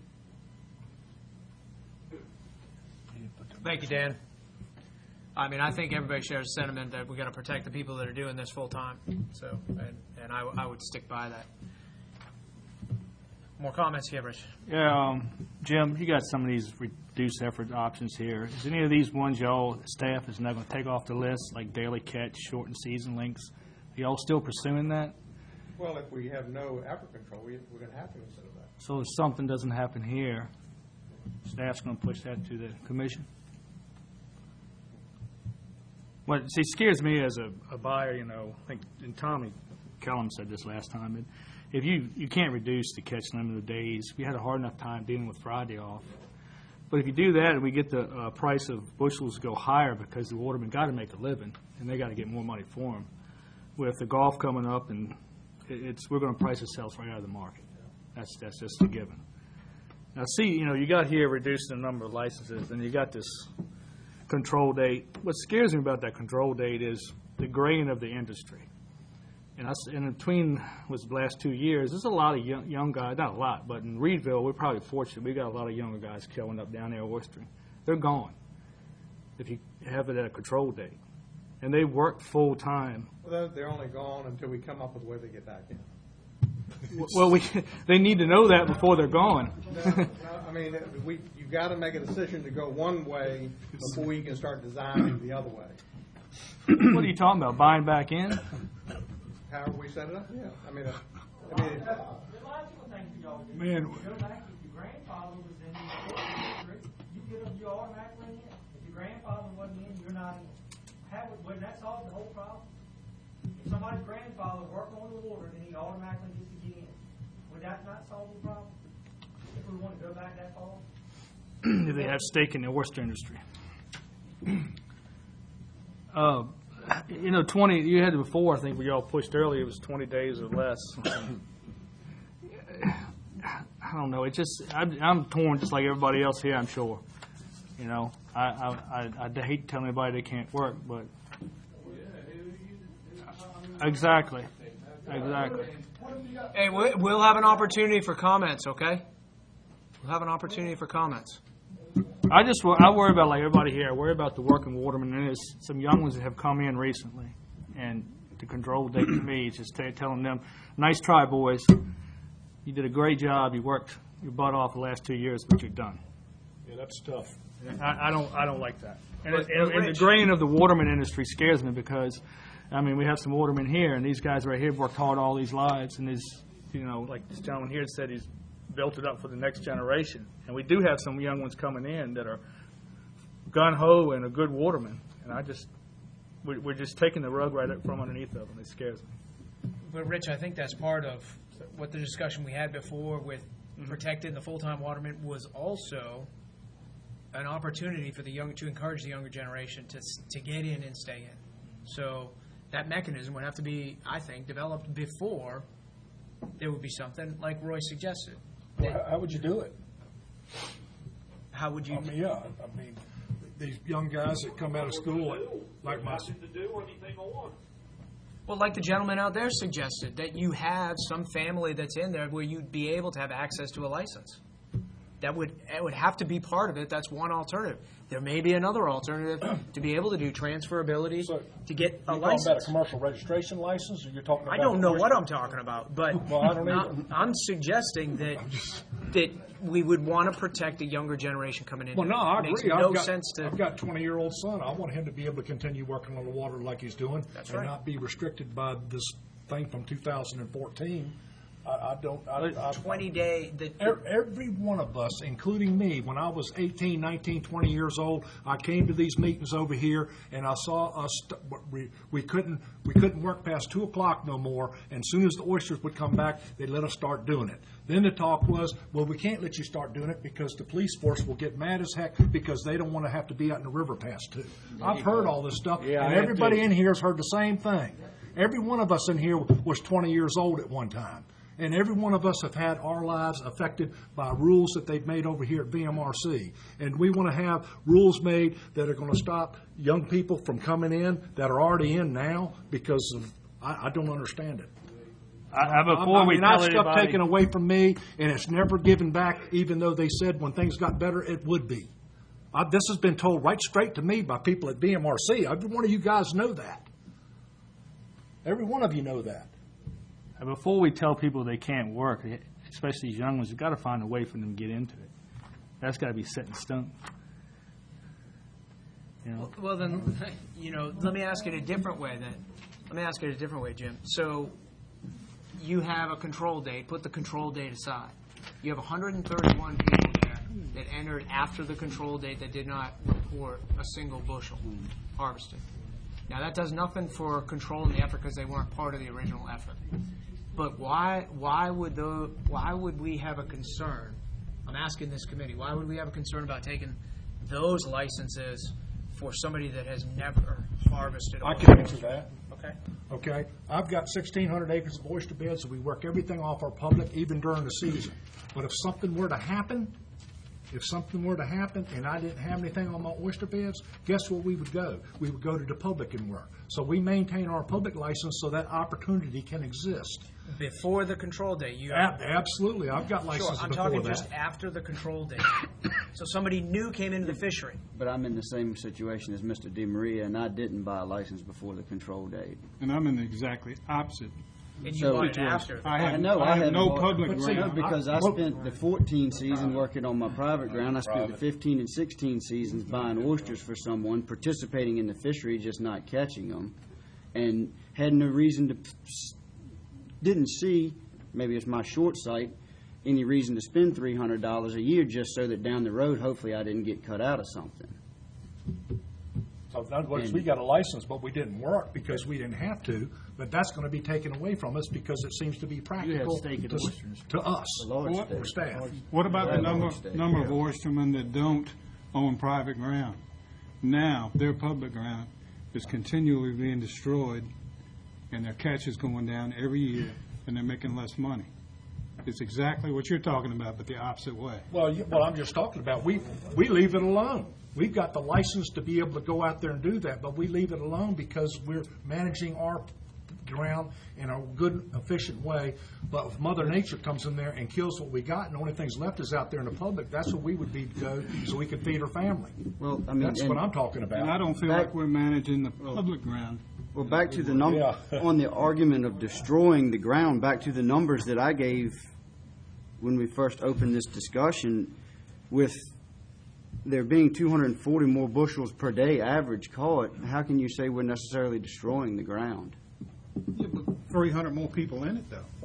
Thank you, Dan. I mean, I think everybody shares the sentiment that we got to protect the people that are doing this full time. So, and I would stick by that. More comments here, Rich? Yeah, Jim, you got some of these reduced effort options here. Is any of these ones y'all staff is not going to take off the list, like daily catch, shortened season lengths? Are y'all still pursuing that? Well, if we have no effort control, we're going to have to consider that. So if something doesn't happen here, staff's going to push that to the commission? What scares me as a buyer, I think, and Tommy Kellum said this last time, if you can't reduce the catch limit of days, we had a hard enough time dealing with Friday off. But if you do that and we get the price of bushels go higher because the watermen got to make a living and they got to get more money for them, with the golf coming up and we're going to price ourselves right out of the market. That's just a given. Now, see, you got here reducing the number of licenses, and you got this control date. What scares me about that control date is the graying of the industry. And between the last 2 years, there's a lot of young guys, not a lot, but in Reedville, we're probably fortunate. We got a lot of younger guys killing up down there oystering. They're gone if you have it at a control date. And they work full time. Well, they're only gone until we come up with a way they get back in. Well, they need to know that before they're gone. No, I mean, you got to make a decision to go one way before you can start designing the other way. What are you talking about? Buying back in? However we set it up, yeah. The logical thing for y'all to do. Man. Go back, if your grandfather was in the district, you automatically in. If your grandfather wasn't in, you're not in. Wouldn't that solve the whole problem? If somebody's grandfather worked on the water, then he automatically gets to get in. Would that not solve the problem? If we want to go back that far? If they have stake in the oyster industry. 20, you had it before, I think, we all pushed earlier, it was 20 days or less. I don't know. I'm torn just like everybody else here, I'm sure. I hate telling anybody they can't work, but exactly. Hey, we'll have an opportunity for comments, okay? We'll have an opportunity for comments. I worry about, like everybody here, I worry about the working watermen, and there's some young ones that have come in recently, and the control date to me is just telling them, nice try, boys. You did a great job. You worked your butt off the last 2 years, but you're done. Yeah, that's tough. I don't like that. And the graying of the waterman industry scares me because, we have some watermen here, and these guys right here have worked hard all these lives, and like this gentleman here said, he's built it up for the next generation. And we do have some young ones coming in that are gun-ho and a good waterman. And we're just taking the rug right up from underneath of them. It scares me. But, Rich, I think that's part of what the discussion we had before with protecting the full-time watermen was also an opportunity for to encourage the younger generation to get in and stay in. So that mechanism would have to be, I think, developed before there would be something like Roy suggested. Well, how would you do it? How would you? These young guys that come out of school, like myself. Well, like the gentleman out there suggested, that you have some family that's in there where you'd be able to have access to a license. It would have to be part of it. That's one alternative. There may be another alternative to be able to do transferability to get a license. You're talking about a commercial registration license, or you're talking about? I don't know what I'm talking about, but well, I don't either. I'm suggesting that that we would want to protect the younger generation coming in. Well, no, I It makes agree. no sense to. I've got a 20-year-old son. I want him to be able to continue working on the water like he's doing. That's and right. not be restricted by this thing from 2014. I don't. 20-day. Every one of us, including me, when I was 18, 19, 20 years old, I came to these meetings over here, and I saw us. We couldn't work past 2 o'clock no more. And as soon as the oysters would come back, they'd let us start doing it. Then the talk was, well, we can't let you start doing it because the police force will get mad as heck because they don't want to have to be out in the river past 2. I've heard all this stuff, Yeah, and I have everybody too. in here has heard the same thing. Every one of us in here was 20 years old at one time. And every one of us have had our lives affected by rules that they've made over here at VMRC. And we want to have rules made that are going to stop young people from coming in that are already in now because of, I don't understand it. Before we tell stuff anybody- taken away from me, and it's never given back, even though they said when things got better, it would be. This has been told right straight to me by people at VMRC. Every one of you guys know that. Every one of you know that. Before we tell people they can't work, especially these young ones, we've got to find a way for them to get into it. That's got to be set in stone. You know? Well, then, let me ask it a different way then. Let me ask it a different way, Jim. So you have a control date. Put the control date aside. You have 131 people there that entered after the control date that did not report a single bushel harvested. Now, that does nothing for controlling the effort because they weren't part of the original effort. But why would we have a concern? I'm asking this committee, why would we have a concern about taking those licenses for somebody that has never harvested? I can answer that. Okay. I've got 1,600 acres of oyster beds, and we work everything off our public, even during the season. But if something were to happen, and I didn't have anything on my oyster beds, guess where we would go? We would go to the public and work. So we maintain our public license so that opportunity can exist. Before the control date, you Absolutely. I've got licenses Sure, I'm before talking that. just after the control date. So somebody new came into the fishery. But I'm in the same situation as Mr. DeMaria, and I didn't buy a license before the control date. And I'm in the exactly opposite. And you bought it after. I have no no public ground. Because I spent the 14 season working on my private ground. I spent the 15 and 16 seasons buying oysters for someone, participating in the fishery, just not catching them, and had no reason to, didn't see, maybe it's my short sight, any reason to spend $300 a year just so that down the road, hopefully I didn't get cut out of something. So in other words, we got a license, but we didn't work because we didn't have to. But that's going to be taken away from us because it seems to be practical to us, for staff. What about the number of oystermen that don't own private ground? Now, their public ground is continually being destroyed, and their catch is going down every year, and they're making less money. It's exactly what you're talking about, but the opposite way. Well, I'm just talking about, we leave it alone. We've got the license to be able to go out there and do that, but we leave it alone because we're managing our ground in a good, efficient way. But if Mother Nature comes in there and kills what we got, and the only thing's left is out there in the public, that's what we would be to go so we can feed our family. Well, I mean, that's what I'm talking about. And I don't feel like we're managing the public ground. Well, back to the number on the argument of destroying the ground. Back to the numbers that I gave when we first opened this discussion, with there being 240 more bushels per day average caught. How can you say we're necessarily destroying the ground? Yeah, but 300 more people in it, though.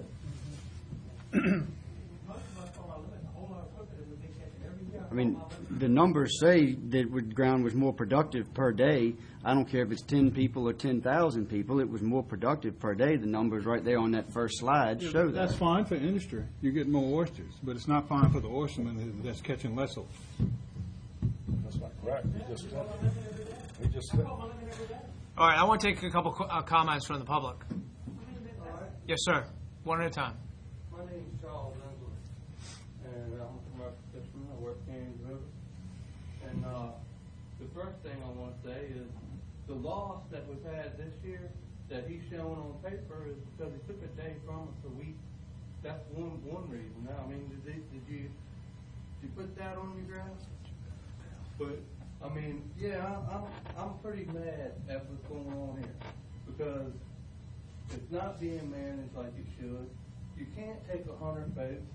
I mean, the numbers say that the ground was more productive per day. I don't care if it's 10 people or 10,000 people. It was more productive per day. The numbers right there on that first slide show that. That's fine for industry. You get more oysters, but it's not fine for the oysterman that's catching less of them. That's not correct. We just All right, I want to take a couple comments from the public. Yes, sir. One at a time. My name is Charles Engler, and I'm a commercial fisherman. I work Kansas River. And the first thing I want to say is the loss that we've had this year that he's showing on paper is because he took a day from us a week. That's one reason. Now, I mean, did you put that on your graph? But I mean, yeah, I'm pretty mad at what's going on here because it's not being managed like it should. You can't take 100 boats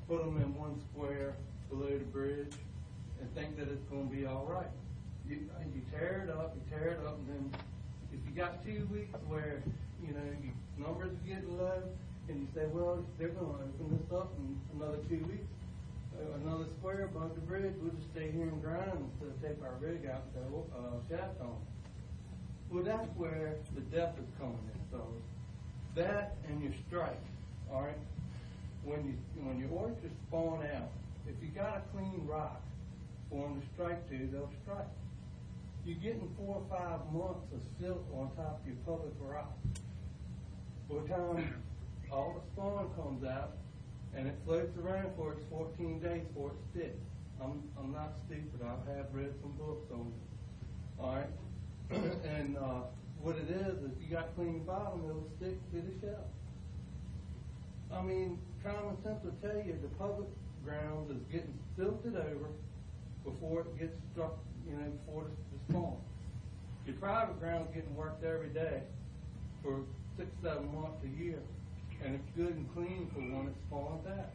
put them in one square below the bridge and think that it's gonna be all right. You tear it up, and then if you got 2 weeks where, you know, your numbers are getting low, and you say, well, they're gonna open this up in another 2 weeks, another square above the bridge, we'll just stay here and grind instead of take our rig out and go, shaft on. Well, that's where the depth is coming in, so that and your strike, all right? When your oysters spawn out, if you got a clean rock for them to strike to, they'll strike. You're getting 4 or 5 months of silt on top of your public rock. By the time all the spawn comes out and it floats around for its 14 days before it sticks. I'm not stupid. I have read some books on it. All right, and what it is, if you got clean bottom, it'll stick to the shell. I mean, common sense will tell you the public ground is getting silted over before it gets struck, you know, before the spawn. Your private ground's getting worked every day for 6, 7 months a year, and it's good and clean for when it spawns out.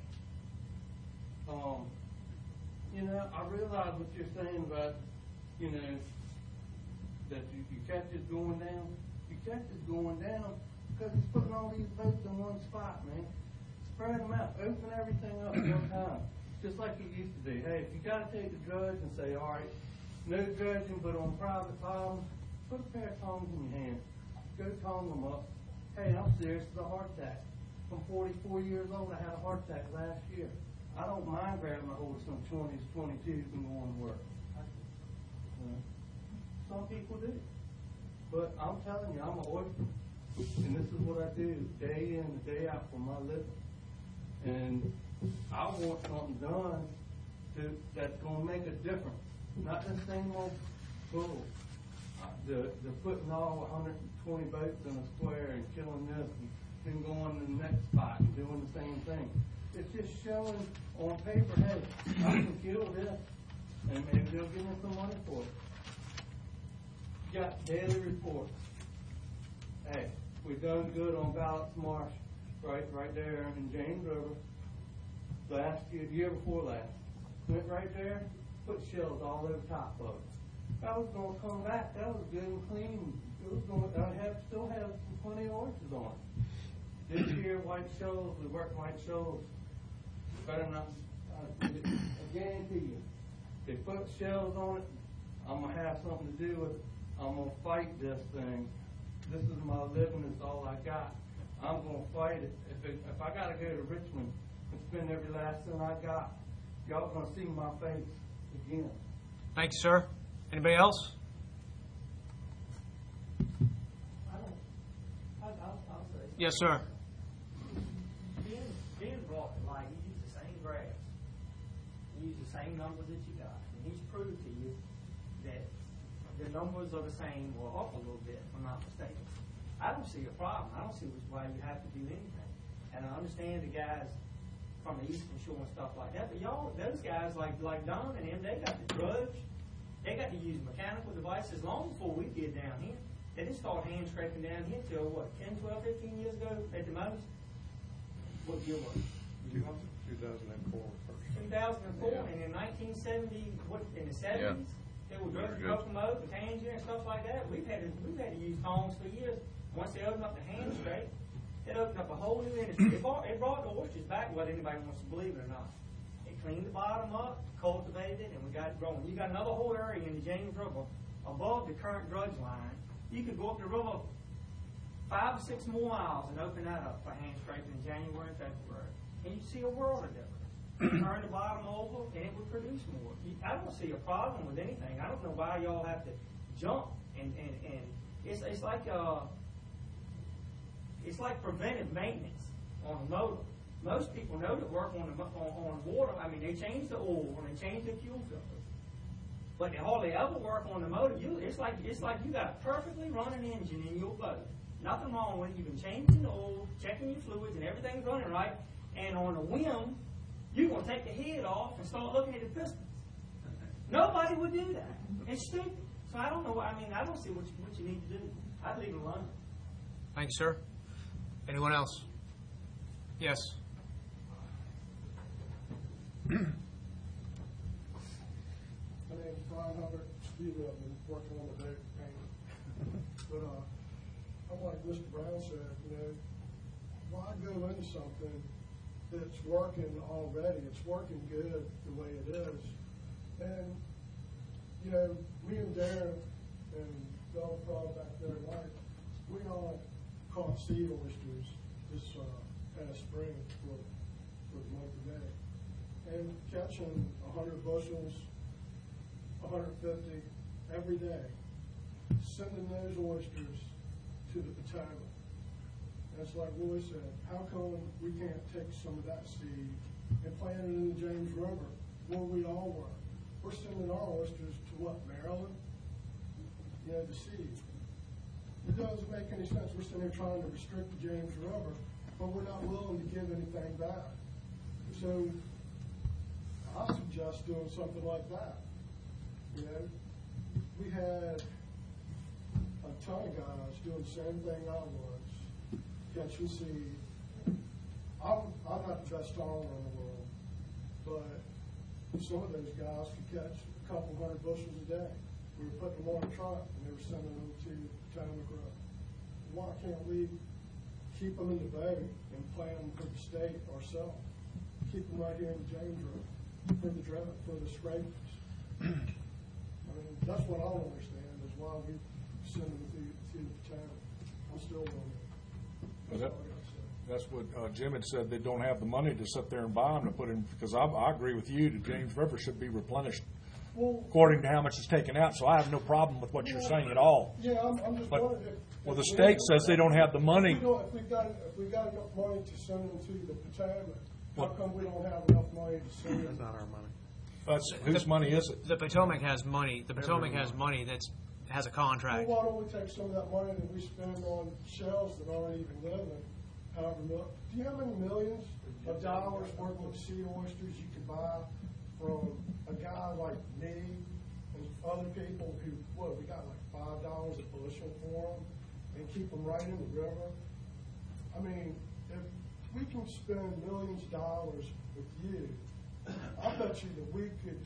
You know, I realize what you're saying about, you know, that your catch is going down. Your catch is going down because it's putting all these boats in one spot, man. Spread them out. Open everything up one time. Just like it used to be. Hey, if you got to take the dredge and say, all right, no dredging but on private bottoms, put a pair of tongs in your hand. Go tong them up. Hey, I'm serious. It's a heart attack. I'm 44 years old. I had a heart attack last year. I don't mind grabbing a hold of some 20s, 22s and going to work. Some people do. But I'm telling you, I'm an oyster. And this is what I do day in and day out for my living. And I want something done that's going to make a difference. Not the same old bull. The putting all 120 boats in a square and killing this and then going to the next spot and doing the same thing. It's just showing on paper, hey, I can kill this, and maybe they'll give me some money for it. You got daily reports. Hey, we've done good on Ballots Marsh, right there in James River. Last year, the year before last, went right there, put shells all over top of it. That was going to come back. That was good and clean. It was going to still have plenty of oysters on it. This year, white shoals, we worked white shoals. Better not, I guarantee you, they put shells on it, I'm going to have something to do with it. I'm going to fight this thing. This is my living, it's all I got. I'm going to fight it. If I got to go to Richmond and spend every last cent I got, y'all going to see my face again. Thank you, sir. Anybody else? I'll say. Yes, sir. Ben brought to light, you use the same graphs. You use the same numbers that you got. And he's proved to you that the numbers are the same or up a little bit, if I'm not mistaken. I don't see a problem. I don't see why you have to do anything. And I understand the guys from the Eastern Shore and stuff like that, but y'all, those guys like Don and them, they got the drudge. They got to use mechanical devices long before we did down here. They didn't start hand scraping down here till, what, 10, 12, 15 years ago at the most? What year was it? 2004 first. 2004, yeah. And in 1970, in the 70s, they were dredging locomotive, Tangier, and stuff like that. We've had to use tongs for years. Once they opened up the hand scrape, it opened up a whole new industry. It brought the oysters back, whether anybody wants to believe it or not. It cleaned the bottom up, cultivated it, and we got it growing. You got another whole area in the James River above the current dredge line. You could go up the river 5 or 6 more miles and open that up for hand scraping in January and February. And you'd see a world of difference. Turn the bottom over and it would produce more. I don't see a problem with anything. I don't know why y'all have to jump and it's like preventive maintenance on a motor. Most people know to work on water. I mean, they change the oil and they change the fuel filters. But they hardly ever work on the motor. It's like you got a perfectly running engine in your boat. Nothing wrong with it. You've been changing the oil, checking your fluids, and everything's running right. And on a whim, you're going to take the head off and start looking at the pistons. Nobody would do that. It's stupid. So I don't know. I mean, I don't see what you need to do. I'd leave it alone. Thank you, sir. Anyone else? Yes. My name's Brian Hubbard. I've been working on the boat painting. But I'm like Mr. Brown said, why go into something that's working already? It's working good the way it is. And, me and Darren and Donald Frog back there, we all caught seed oysters this past spring for the month of May. And catching 100 bushels, 150 every day, sending those oysters to the Potomac. That's like Roy said, how come we can't take some of that seed and plant it in the James River where we all were? We're sending our oysters to what, Maryland? The seed. It doesn't make any sense. We're sitting there trying to restrict the James River, but we're not willing to give anything back. So I suggest doing something like that. We had a ton of guys doing the same thing I was, catching seed. I'm not the best angler in the world, but some of those guys could catch a couple hundred bushels a day. We were putting them on a truck and they were sending them to Potomac River. Why can't we keep them in the boat and plan them for the state ourselves? Keep them right here in the James River for the scrapers. That's what I don't understand is why we send them to the Potomac. I'm still wondering. That's what Jim had said. They don't have the money to sit there and buy them to put in, because I agree with you. The James River should be replenished according to how much is taken out. So I have no problem with what you're saying at all. Yeah, I'm just wondering if the state says they don't have the money. If we got enough money to send them to the Potomac, how come we don't have enough money to send them? That's not our money. Whose money is it? The Potomac has money. The Potomac has money that has a contract. Well, why don't we take some of that money that we spend on shells that aren't even living? Do you know how many millions of dollars worth of seed oysters you could buy from a guy like me and other people who, we got like $5 a bushel for them and keep them right in the river? I mean, if we can spend millions of dollars with you, I bet you that we could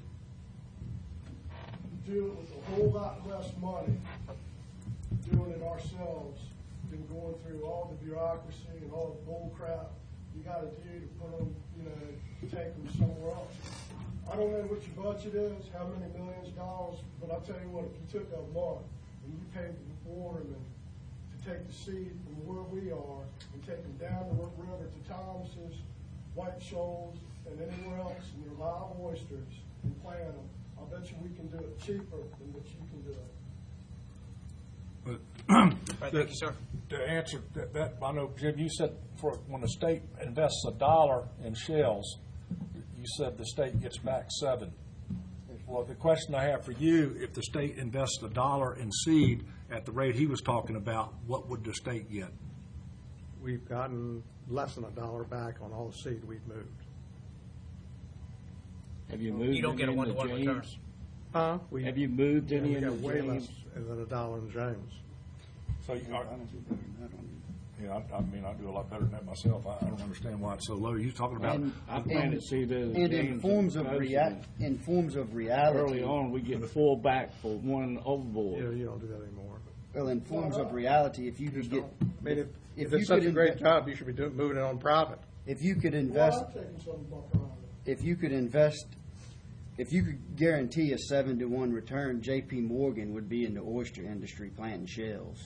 do it with a whole lot less money doing it ourselves than going through all the bureaucracy and all the bull crap you got to do to put them, take them somewhere else. I don't know what your budget is, how many millions of dollars, but I'll tell you what, if you took that month and you paid the watermen to take the seed from where we are and take them down the river to Thomas's, White Shoals, and anywhere else, and they're live oysters, and plant them, I'll bet you we can do it cheaper than what you can do it. Thank you, sir. To answer that, I know, Jim, you said when the state invests $1 in shells, you said the state gets back 7. Well, the question I have for you, if the state invests $1 in seed at the rate he was talking about, what would the state get? We've gotten less than $1 back on all the seed we've moved. Have you moved? You don't get a one-to-one return. Huh? Have you moved any we in got the way James? less than $1 in James. So you are, I mean, I do a lot better than that myself. I don't understand why it's so low. You're talking about I planted seed in the And James in forms of reality, early on, we get full back for one overboard. Yeah, you don't do that anymore. well, in forms of reality, if you could get, I mean, if you it's such could a great inve- job, you should be moving it on private. if you could Well, invest, I'm taking something back on it. if you could invest, if you could guarantee a 7-to-1 return, J.P. Morgan would be in the oyster industry planting shells.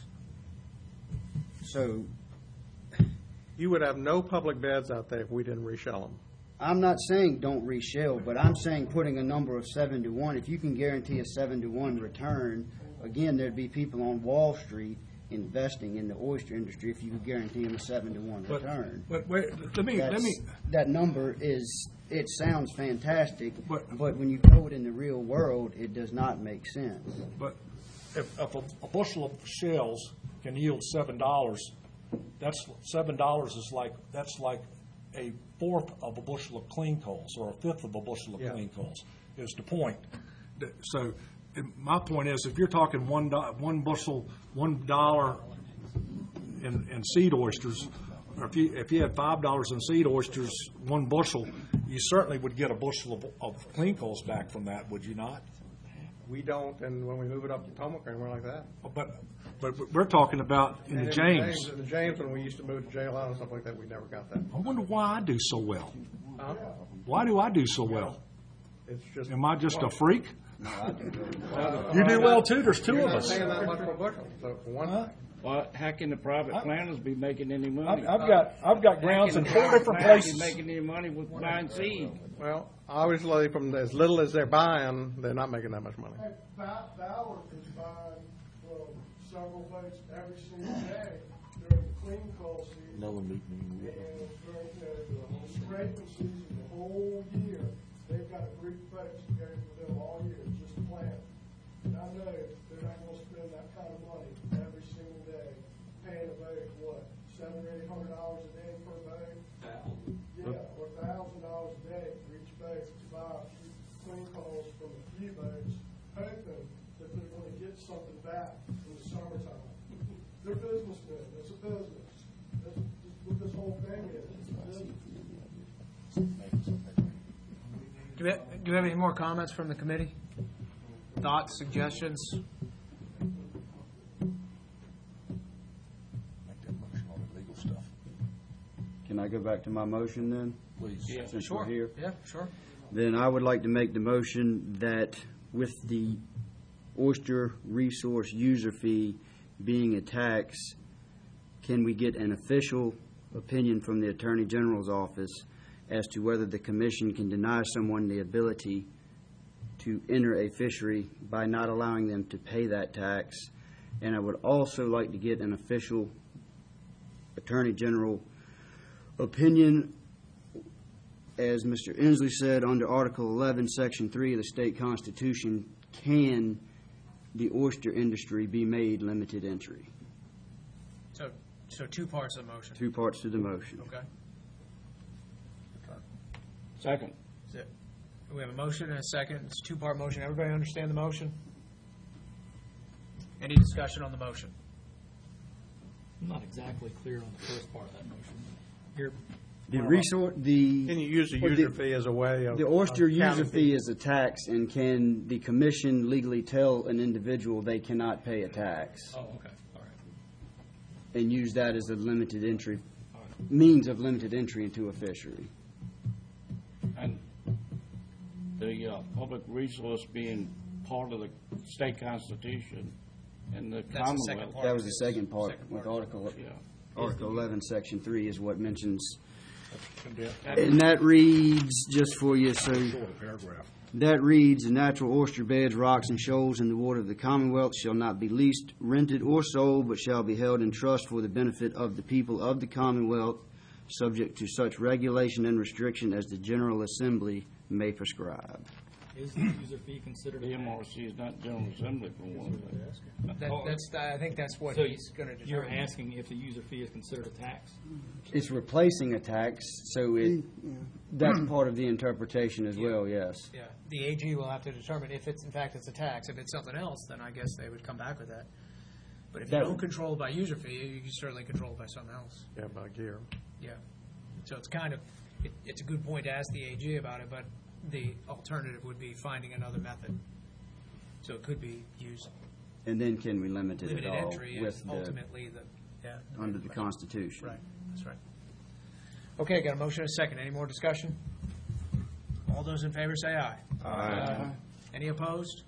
So You would have no public beds out there if we didn't reshell them. I'm not saying don't reshell, but I'm saying putting a number of 7-to-1. If you can guarantee a 7-to-1 return, again, there'd be people on Wall Street investing in the oyster industry if you could guarantee them a 7-to-1 return. But wait, let me. That number is, it sounds fantastic, But- but when you go it in the real world, it does not make sense. But if a bushel of shells can yield $7, that's $7 is that's like a fourth of a bushel of clean coals or a fifth of a bushel of clean coals. Is the point? So my point is, if you're talking $1 bushel, $1 in seed oysters, or if you had $5 in seed oysters, 1 bushel, you certainly would get a bushel of clean coals back from that, would you not? We don't, and when we move it up to Potomac or anywhere like that. But we're talking about in the And James. In the James, when we used to move to jail out and stuff like that, we never got that. I wonder why I do so well. Huh? Why do I do so well? It's just. Am I just a freak? No, I do. You do well too. There's two of us. You're not paying that much for a bushel, so for one thing. Well, how can the private planners be making any money? I've got grounds How in can four the different private places. planners be making any money with buying seed? Well, obviously, from as little as they're buying, they're not making that much money. Hey, Ballard is buying from several boats every single day during the clean coal season. And during the whole scraping season, the whole year, they've got a group of boats that go for them all year, just plant. And I know they're not gonna spend that kind of money every single day, paying a boat, what, $700 or $800 a day per boat? Yeah, or $1,000 a day for each boat to buy a few clean coals from a few boats, hoping that they're gonna get something back in the summertime. They're businessmen, it's a business. That's what this whole thing is, it's a business. Do we have any more comments from the committee? Thoughts, suggestions? Can I go back to my motion then? Please. Yeah, Since sure. we're here? Yeah, sure. Then I would like to make the motion that with the oyster resource user fee being a tax, can we get an official opinion from the Attorney General's office as to whether the commission can deny someone the ability to enter a fishery by not allowing them to pay that tax? And I would also like to get an official Attorney General opinion, as Mr. Inslee said, under Article 11, Section 3 of the state constitution, can the oyster industry be made limited entry? So two parts of the motion. Two parts to the motion. Okay. Second. We have a motion and a second. It's a two-part motion. Everybody understand the motion? Any discussion on the motion? I'm not exactly clear on the first part of that motion. Here, The resource, the. Can you use the user fee as a way of? The oyster of user counting fee is a tax, and can the commission legally tell an individual they cannot pay a tax? oh, okay, all right. And use that as a limited entry, means of limited entry into a fishery? And the public resource being part of the state constitution and the That's the second Commonwealth. part. That was the second part Second with part. Article 11, Section 3 is what mentions, That- and that reads, just for you, so, Paragraph. that reads, "The natural oyster beds, rocks, and shoals in the water of the Commonwealth shall not be leased, rented, or sold, but shall be held in trust for the benefit of the people of the Commonwealth, subject to such regulation and restriction as the General Assembly may prescribe." Is the user fee considered The a tax? MRC is not General Assembly for one thing. I think that's what So he's going to determine. you're asking if the user fee is considered a tax? It's replacing a tax, so that's part of the interpretation as well, yes. Yeah, the AG will have to determine if it's, in fact, it's a tax. If it's something else, then I guess they would come back with that. But if you That- don't control it by user fee, you can certainly control it by something else. Yeah, by gear. Yeah. So it's kind of, it's a good point to ask the AG about it, but the alternative would be finding another method. So it could be used And then can we limit it at limited all entry with is the, ultimately under the Constitution? Right, that's right. Okay, got a motion and a second. Any more discussion? All those in favor say aye. Aye. Any opposed?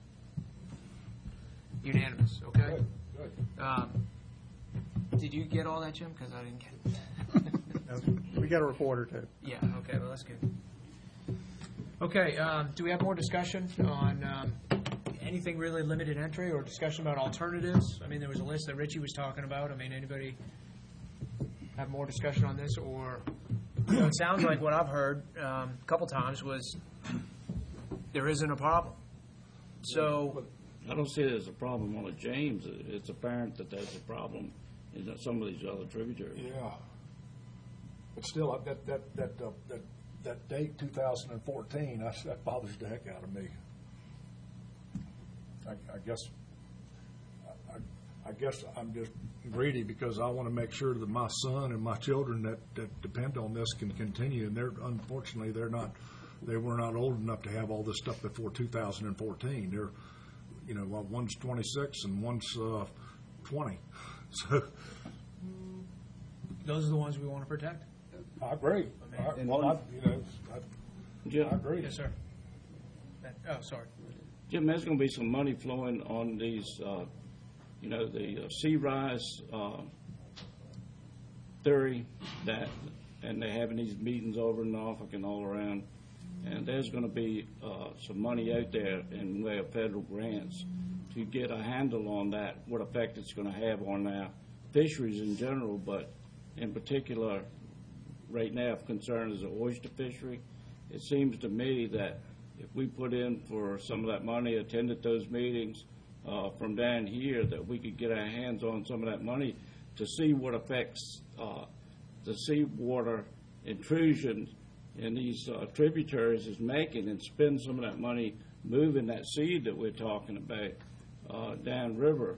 Unanimous, okay? Good. Did you get all that, Jim? Because I didn't get it. We got a reporter too. Yeah, okay, well, that's good. Okay, do we have more discussion on anything really limited entry or discussion about alternatives? I mean, there was a list that Richie was talking about. I mean, anybody have more discussion on this? Or, it sounds like what I've heard a couple times was there isn't a problem. So, I don't see there's a problem on the James. It's apparent that there's a problem in some of these other tributaries. Yeah. But still, that date, 2014, that bothers the heck out of me. I guess I guess I'm just greedy because I want to make sure that my son and my children that depend on this can continue. And unfortunately, they were not old enough to have all this stuff before 2014. They're, one's 26 and one's 20. So Those are the ones we want to protect. I agree. I agree. Yes, sir. Oh, sorry. Jim, there's going to be some money flowing on these, the sea rise theory and they're having these meetings over in Norfolk and all around. And there's going to be some money out there in way of federal grants to get a handle on that, what effect it's going to have on our fisheries in general, but in particular, right now, if concern is the oyster fishery. It seems to me that if we put in for some of that money, attended those meetings from down here, that we could get our hands on some of that money to see what affects the seawater intrusion in these tributaries is making, and spend some of that money moving that seed that we're talking about downriver.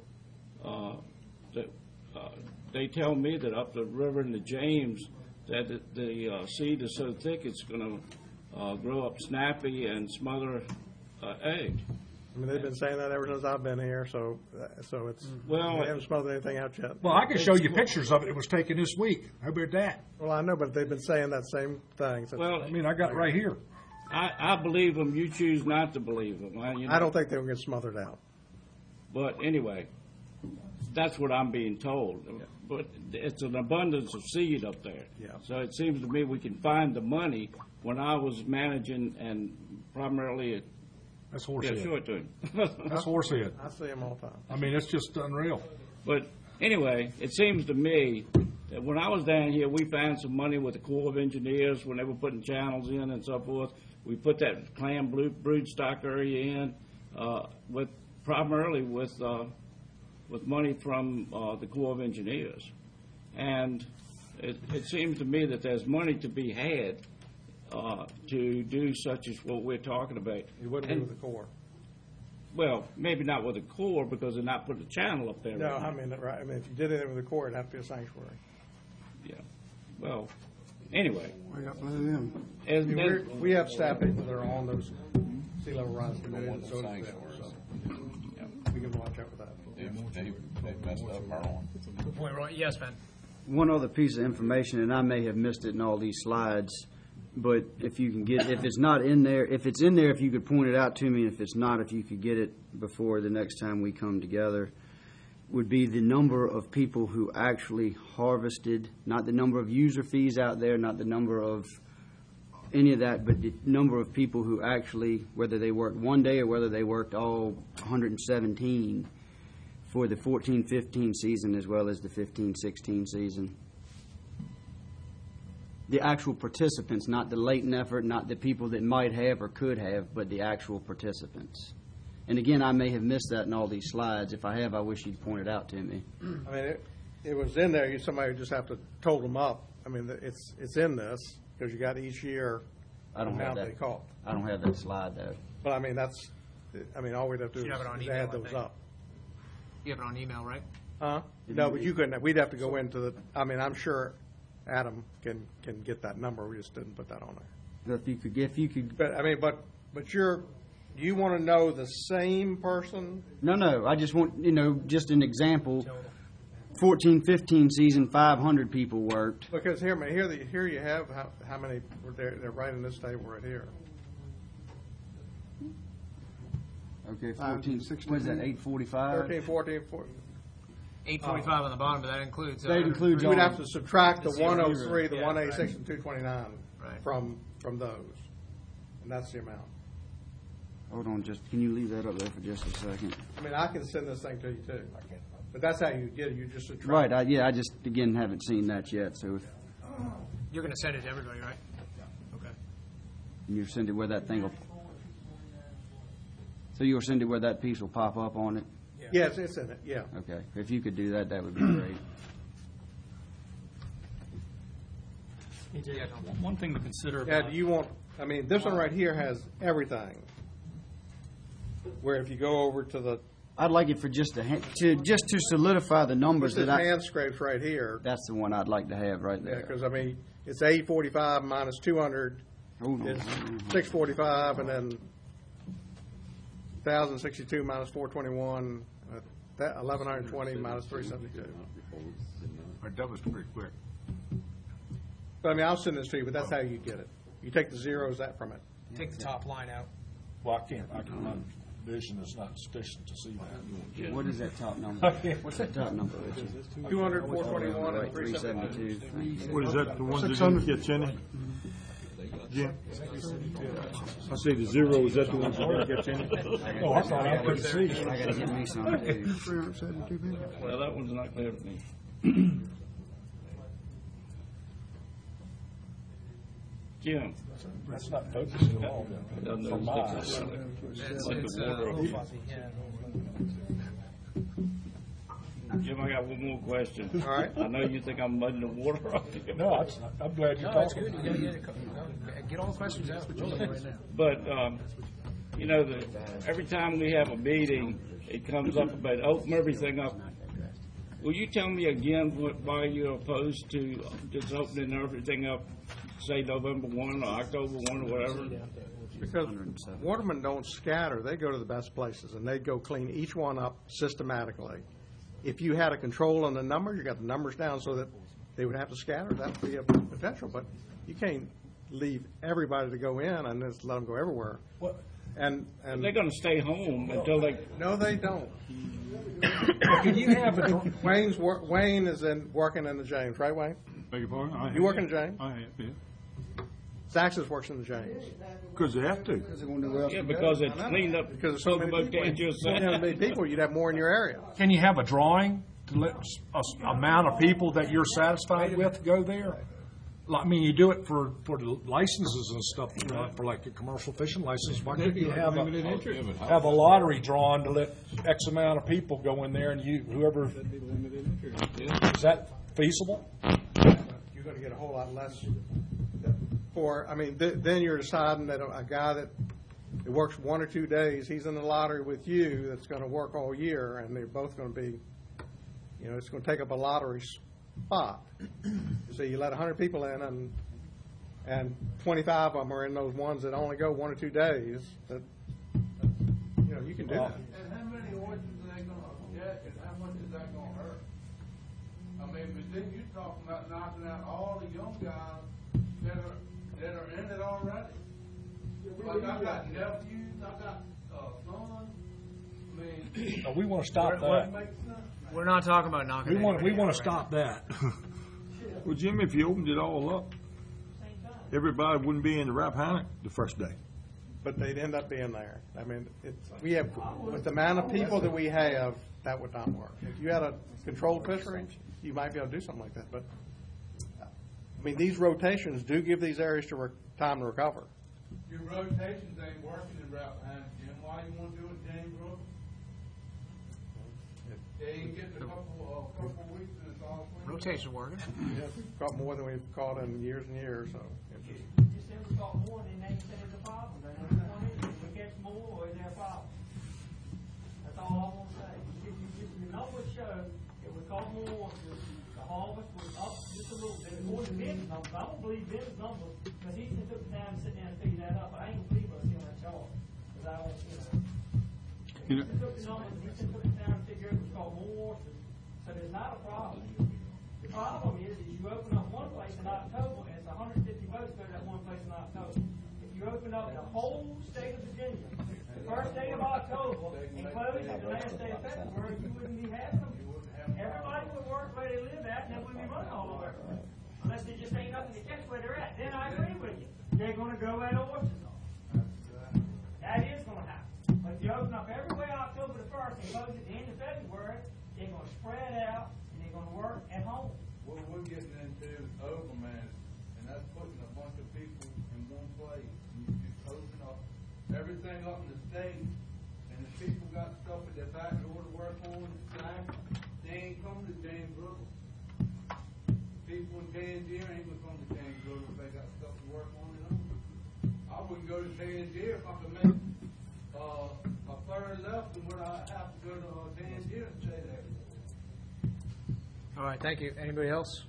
They tell me that up the river in the James, that the seed is so thick it's going to grow up snappy and smother egg. I mean, they've been saying that ever since I've been here, so it's, well, they haven't smothered anything out yet. Well, I can show you pictures of it. It was taken this week. How about that? Well, I know, but they've been saying that same thing. Well, I mean, I got it right here. I believe them. You choose not to believe them. I don't think they will get smothered out. But anyway, that's what I'm being told. Yeah. But it's an abundance of seed up there. Yeah. So it seems to me we can find the money. When I was managing and primarily that's horsehead. Yeah, show it to him. That's horsehead. I see them all the time. I mean, it's just unreal. But anyway, it seems to me that when I was down here, we found some money with the Corps of Engineers when they were putting channels in and so forth. We put that clam broodstock area in primarily with money from the Corps of Engineers. And it seems to me that there's money to be had to do such as what we're talking about. You wouldn't do with the Corps. Well, maybe not with the Corps because they're not putting a channel up there. No, right I mean, right. I mean, if you did anything with the Corps, it'd have to be a sanctuary. Yeah. Well, anyway. We have staff people that are on those sea level rise committees. So yeah, we can watch out for that. They messed up our own. Good point, Roy. Yes, Ben. One other piece of information, and I may have missed it in all these slides, but if you can get, if it's not in there, if it's in there, if you could point it out to me, and if it's not, if you could get it before the next time we come together, would be the number of people who actually harvested, not the number of user fees out there, not the number of any of that, but the number of people who actually, whether they worked one day or whether they worked all 117 for the 14-15 season as well as the 15-16 season. The actual participants, not the latent effort, not the people that might have or could have, but the actual participants. And again, I may have missed that in all these slides. If I have, I wish you'd point it out to me. I mean, it was in there. Somebody would just have to total them up. I mean, it's in this because you got each year I don't have that. They caught. I don't have that slide though. But I mean, all we'd have to do is add those up. You have it on email, right? No, but you couldn't. We'd have to go into the. I mean, I'm sure Adam can get that number. We just didn't put that on there. If you could. But I mean, but do you want to know the same person? No. I just want just an example. 14-15 season, 500 people worked. Because here you have how many were there. They're right in this table right here. Okay, 14, 16. What is that, 845? 13, 14, 14. 845 on the bottom, but that includes... That includes... You would have to subtract the 103, the 186, and 229 from those. And that's the amount. Hold on, can you leave that up there for just a second? I mean, I can send this thing to you, too. But that's how you get it. You just subtract. Right, I just, again, haven't seen that yet, so... You're going to send it to everybody, right? Yeah. Okay. And you send it where that thing will... So you'll send it where that piece will pop up on it? Yes, it's in it, yeah. Okay. If you could do that, that would be great. One thing to consider Yeah, about... do you want... I mean, this one right here has everything. Where if you go over to the I'd like it for just to solidify the numbers This that is hand scrapes right here. That's the one I'd like to have right Yeah, there. because, I mean, it's 845 minus 200 is 645, and then 1,062 minus 421, that 1,120 minus 372. That was pretty quick. But, I mean, I'll send this to you, but that's how you get it. You take the zeros that from it. Take the top line out. Well, my vision is not sufficient to see that. What is that top number? What's that top number? 200, 421, and 372. What is that, the ones that didn't catch any? Jim? I say the zero, is that the ones that didn't catch any? Oh, I thought I could see. I gotta get me some too. 372 billion. Well, that one's not clear to me. Jim? That's not focusing at all. Doesn't From my eyes. It's like the water. Jim, I got one more question. All right. I know you think I'm mudding the water up here. No, I'm glad you're No, it's talking. good. You gotta get all the questions asked. What you're doing right now. But, you know, every time we have a meeting, it comes up about open everything up. Will you tell me again why you're opposed to just opening everything up, say November 1 or October 1 or whatever? Because watermen don't scatter. They go to the best places, and they go clean each one up systematically. If you had a control on the number, you got the numbers down so that they would have to scatter, that would be a potential. But you can't leave everybody to go in and just let them go everywhere. And they're going to stay home until they... No, they don't. Can you have a... Wayne is working in the James, right, Wayne? Beg your pardon? You work in the James? I have, yeah. Saxon works in the James. Because they have to. Yeah, because it's cleaned up. Because there's so many people. So many people, you'd have more in your area. Can you have a drawing to let amount of people that you're satisfied with go there? I mean, you do it for the licenses and stuff, you know, for like a commercial fishing license. Why couldn't you have a lottery drawn to let X amount of people go in there and whoever, is that feasible? You're going to get a whole lot less. Then you're deciding that a guy that works 1 or 2 days, he's in the lottery with you that's going to work all year, and they're both going to be, it's going to take up a lottery spot. So you let 100 people in, and 25 of them are in those ones that only go 1 or 2 days. That you can do that. And how many oysters are they going to get, and how much is that going to hurt? I mean, but then you're talking about knocking out all the young guys that are in it already. Like I got nephews, I got sons. I mean, we want to stop that. We're not talking about knocking. We want to stop that. Well, Jim, if you opened it all up, everybody wouldn't be in the Rappahannock the first day. But they'd end up being there. I mean, we have, with the amount of people that we have, that would not work. If you had a controlled fishery, you might be able to do something like that. But, I mean, these rotations do give these areas time to recover. Your rotations ain't working in Rappahannock, Jim. Why you want to do it in James River? They ain't getting a couple of weeks and it's all clean. Rotation working. Yeah, we've caught more than we've caught in years and years. So You said we caught more than they said is a problem. Then we catch more, or is there a problem? That's all I want to say. If the numbers show if we caught more, the harvest was up just a little bit. According to Ben's numbers, I don't believe Ben's numbers because he took the time to sit down and figure that up. But I ain't gonna believe us in that chart because I don't, He took the numbers, he took the time to figure out it was called more oysters. So there's not a problem. The problem is you open up one place in October and it's 150 boats go to that one place in October. If you open up the whole state of Virginia, the first day of October and close it the last day of February, you wouldn't be having them. Everybody would work where they live at and they wouldn't be running all over. Unless there just ain't nothing to catch where they're at. Then I agree with you. They're going to go at oysters. That is going to happen. But if you open up everywhere October the 1st and close at the end of February, they're going to spread out and they're going to work at home. What we're getting into is overmanagement, and that's putting a bunch of people in one place. You open up everything up in the state, and the people got stuff in their back door to work on, they ain't coming to James River. People in Tangier ain't going to come to James River if they got stuff to work on at home. I wouldn't go to Tangier if I could make a further left than what I have to go to Tangier and say that. All right, thank you. Anybody else?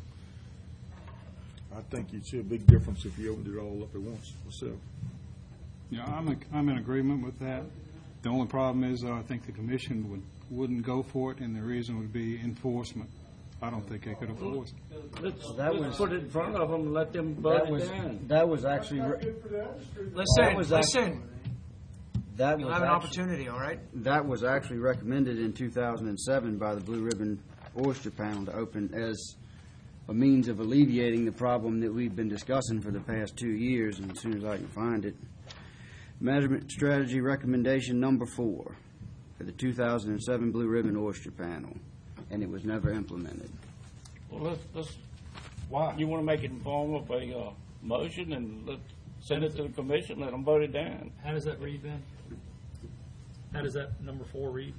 I think you'd see a big difference if you opened it all up at once, myself. Yeah, I'm in agreement with that. The only problem is, I think the commission wouldn't go for it, and the reason would be enforcement. I don't think they could enforce it. Let's put it in front of them and let them vote it down. That was actually. Listen. That You'll was have an actually- opportunity, all right? That was actually recommended in 2007 by the Blue Ribbon Oyster Panel to open as a means of alleviating the problem that we've been discussing for the past 2 years, and as soon as I can find it. Management strategy recommendation number 4 for the 2007 Blue Ribbon Oyster Panel, and it was never implemented. Well, let's, why? You want to make it in form of a motion and send it to the commission, let them vote it down. How does that read, Ben? How does that number 4 read?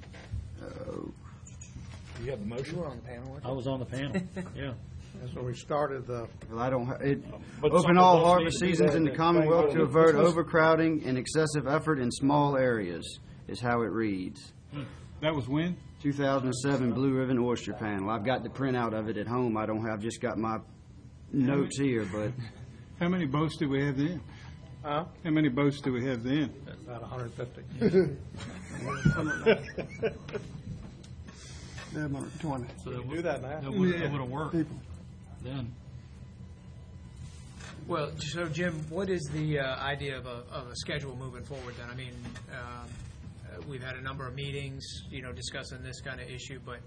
You have the motion? You were on the panel. I was on the panel, yeah. That's when we started the. Well, I don't, But open some all of those harvest need to be seasons there in the to Commonwealth explain to what it avert is. overcrowding and excessive effort in small areas, is how it reads. That was when? 2007 Blue Ribbon Oyster Panel. I've got the printout of it at home. I don't have, just got my notes here, but. How many boats do we have then? Huh? How many boats do we have then? About 150. 20. So that Do that now. That would have worked People. then. Well, so Jim, what is the idea of a schedule moving forward then? I mean, we've had a number of meetings, discussing this kind of issue, but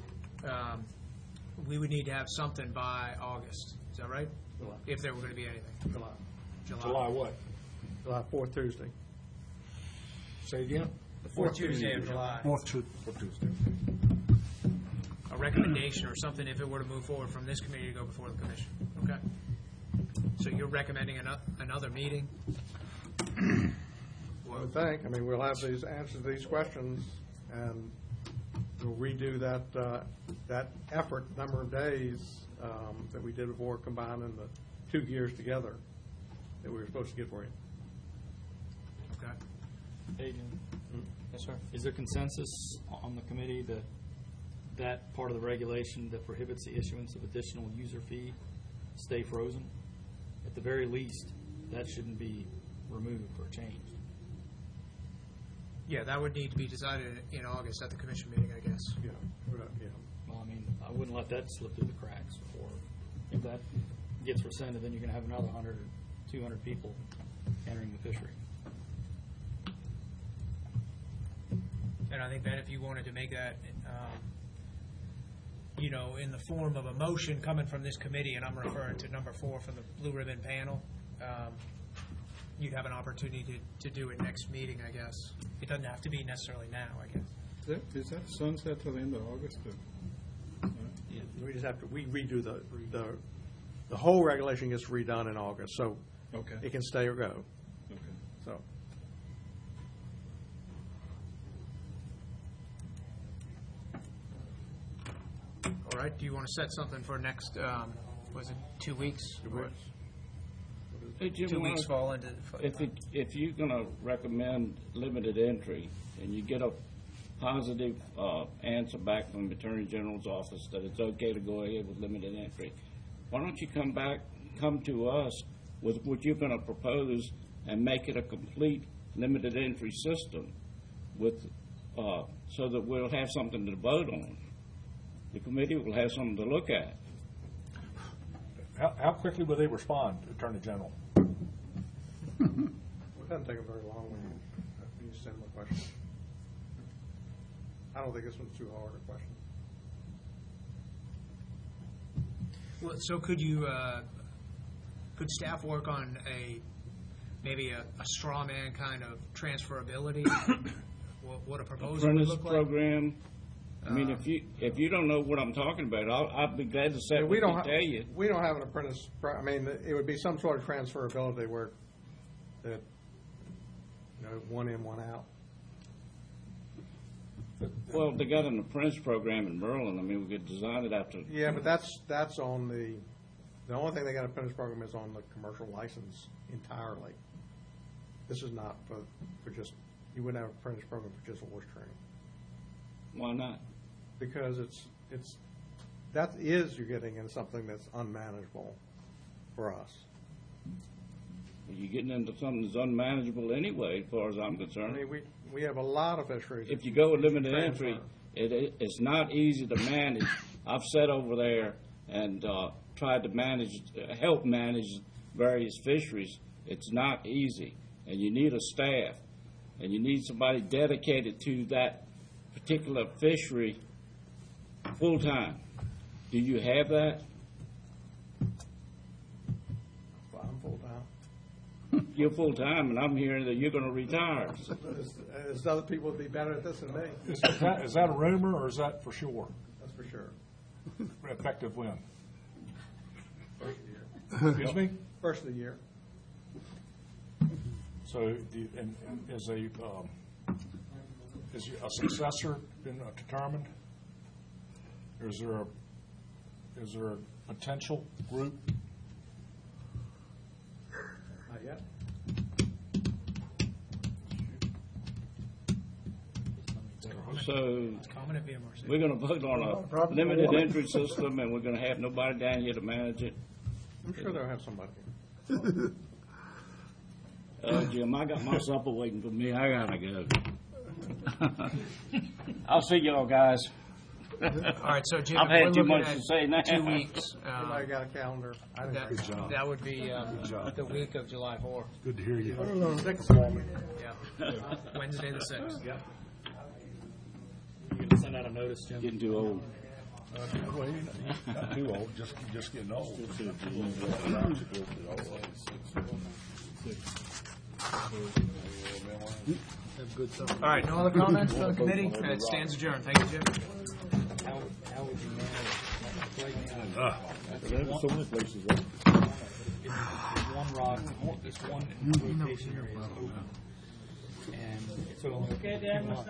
we would need to have something by August. Is that right? July. If there were going to be anything. July what? July 4th Tuesday. Say again? The fourth Tuesday of July. Fourth Tuesday. A recommendation or something if it were to move forward from this committee to go before the commission. Okay? So you're recommending another meeting? I would think. I mean, we'll have these answers to these questions, and we'll redo that effort, number of days that we did before, combining the 2 years together that we were supposed to get for you. Okay. Hey, Jim. Yes, sir. Is there consensus on the committee that that part of the regulation that prohibits the issuance of additional user fee stay frozen? At the very least, that shouldn't be removed or changed. Yeah, that would need to be decided in August at the commission meeting, I guess. Yeah. Well, I mean, I wouldn't let that slip through the cracks. Or if that gets rescinded, then you're going to have another 100 or 200 people entering the fishery. And I think, Ben, if you wanted to make that, in the form of a motion coming from this committee, and I'm referring to number 4 from the Blue Ribbon panel, you'd have an opportunity to do it next meeting, I guess. It doesn't have to be necessarily now, I guess. Is that sunset till the end of August? We just have to, we redo the whole regulation gets redone in August, so Okay. it can stay or go. Okay. So. All right, do you want to set something for next, was it 2 weeks? 2 weeks. Hey, Jim, 2 weeks fall into. If you're going to recommend limited entry and you get a positive answer back from the Attorney General's office that it's okay to go ahead with limited entry, why don't you come to us with what you're going to propose and make it a complete limited entry system with so that we'll have something to vote on. The committee will have something to look at. How quickly will they respond, Attorney General? It doesn't take them very long when you send them a question. I don't think this one's too hard a question. Well, so could you, could staff work on maybe a straw man kind of transferability? What a proposal would Apprentice look like? program. I mean, if you don't know what I'm talking about, I'd be glad to sit with you and tell you. We don't have an apprentice. I mean, it would be some sort of transferability where that, one in, one out. Well, they got an apprentice program in Merlin. I mean, we could design it after. Yeah, but that's on the only thing they got an apprentice program is on the commercial license entirely. This is not for just you wouldn't have an apprentice program for just horse training. Why not? Because that is, you're getting into something that's unmanageable for us. You're getting into something that's unmanageable anyway, as far as I'm I concerned. mean, we have a lot of fisheries. If you go with limited Transfer. entry, it's not easy to manage. I've sat over there and tried to help manage various fisheries. It's not easy, and you need a staff, and you need somebody dedicated to that particular fishery full-time. Do you have that? Well, I'm full-time. You're full-time, and I'm hearing that you're going to retire. There's other people would be better at this than me. Is that a rumor, or is that for sure? That's for sure. Effective when? First of the year. Excuse me? First of the year. So, is a successor been determined? Or is there a potential group? Not yet. So Common at VMRC. we're going to vote on a limited entry system, and we're going to have nobody down here to manage it. I'm sure they'll have somebody. Jim, I got my supper waiting for me. I gotta go. I'll see y'all guys. All right, so Jim, I've we're had too looking much at to say now. 2 weeks. Everybody got a calendar. I didn't That, write it down. that would be the week of July 4. Good to hear you. Sixth woman. Yeah. Wednesday the 6th. Yeah. You gonna send out a notice, Jim? Getting too old. Well, you're not too old, just getting old. All right, no other comments from the committee? It stands adjourned. Thank you, Jim. How would you manage right now? There's so many places. One rock, this one rotation area is open. And so Okay, Dan,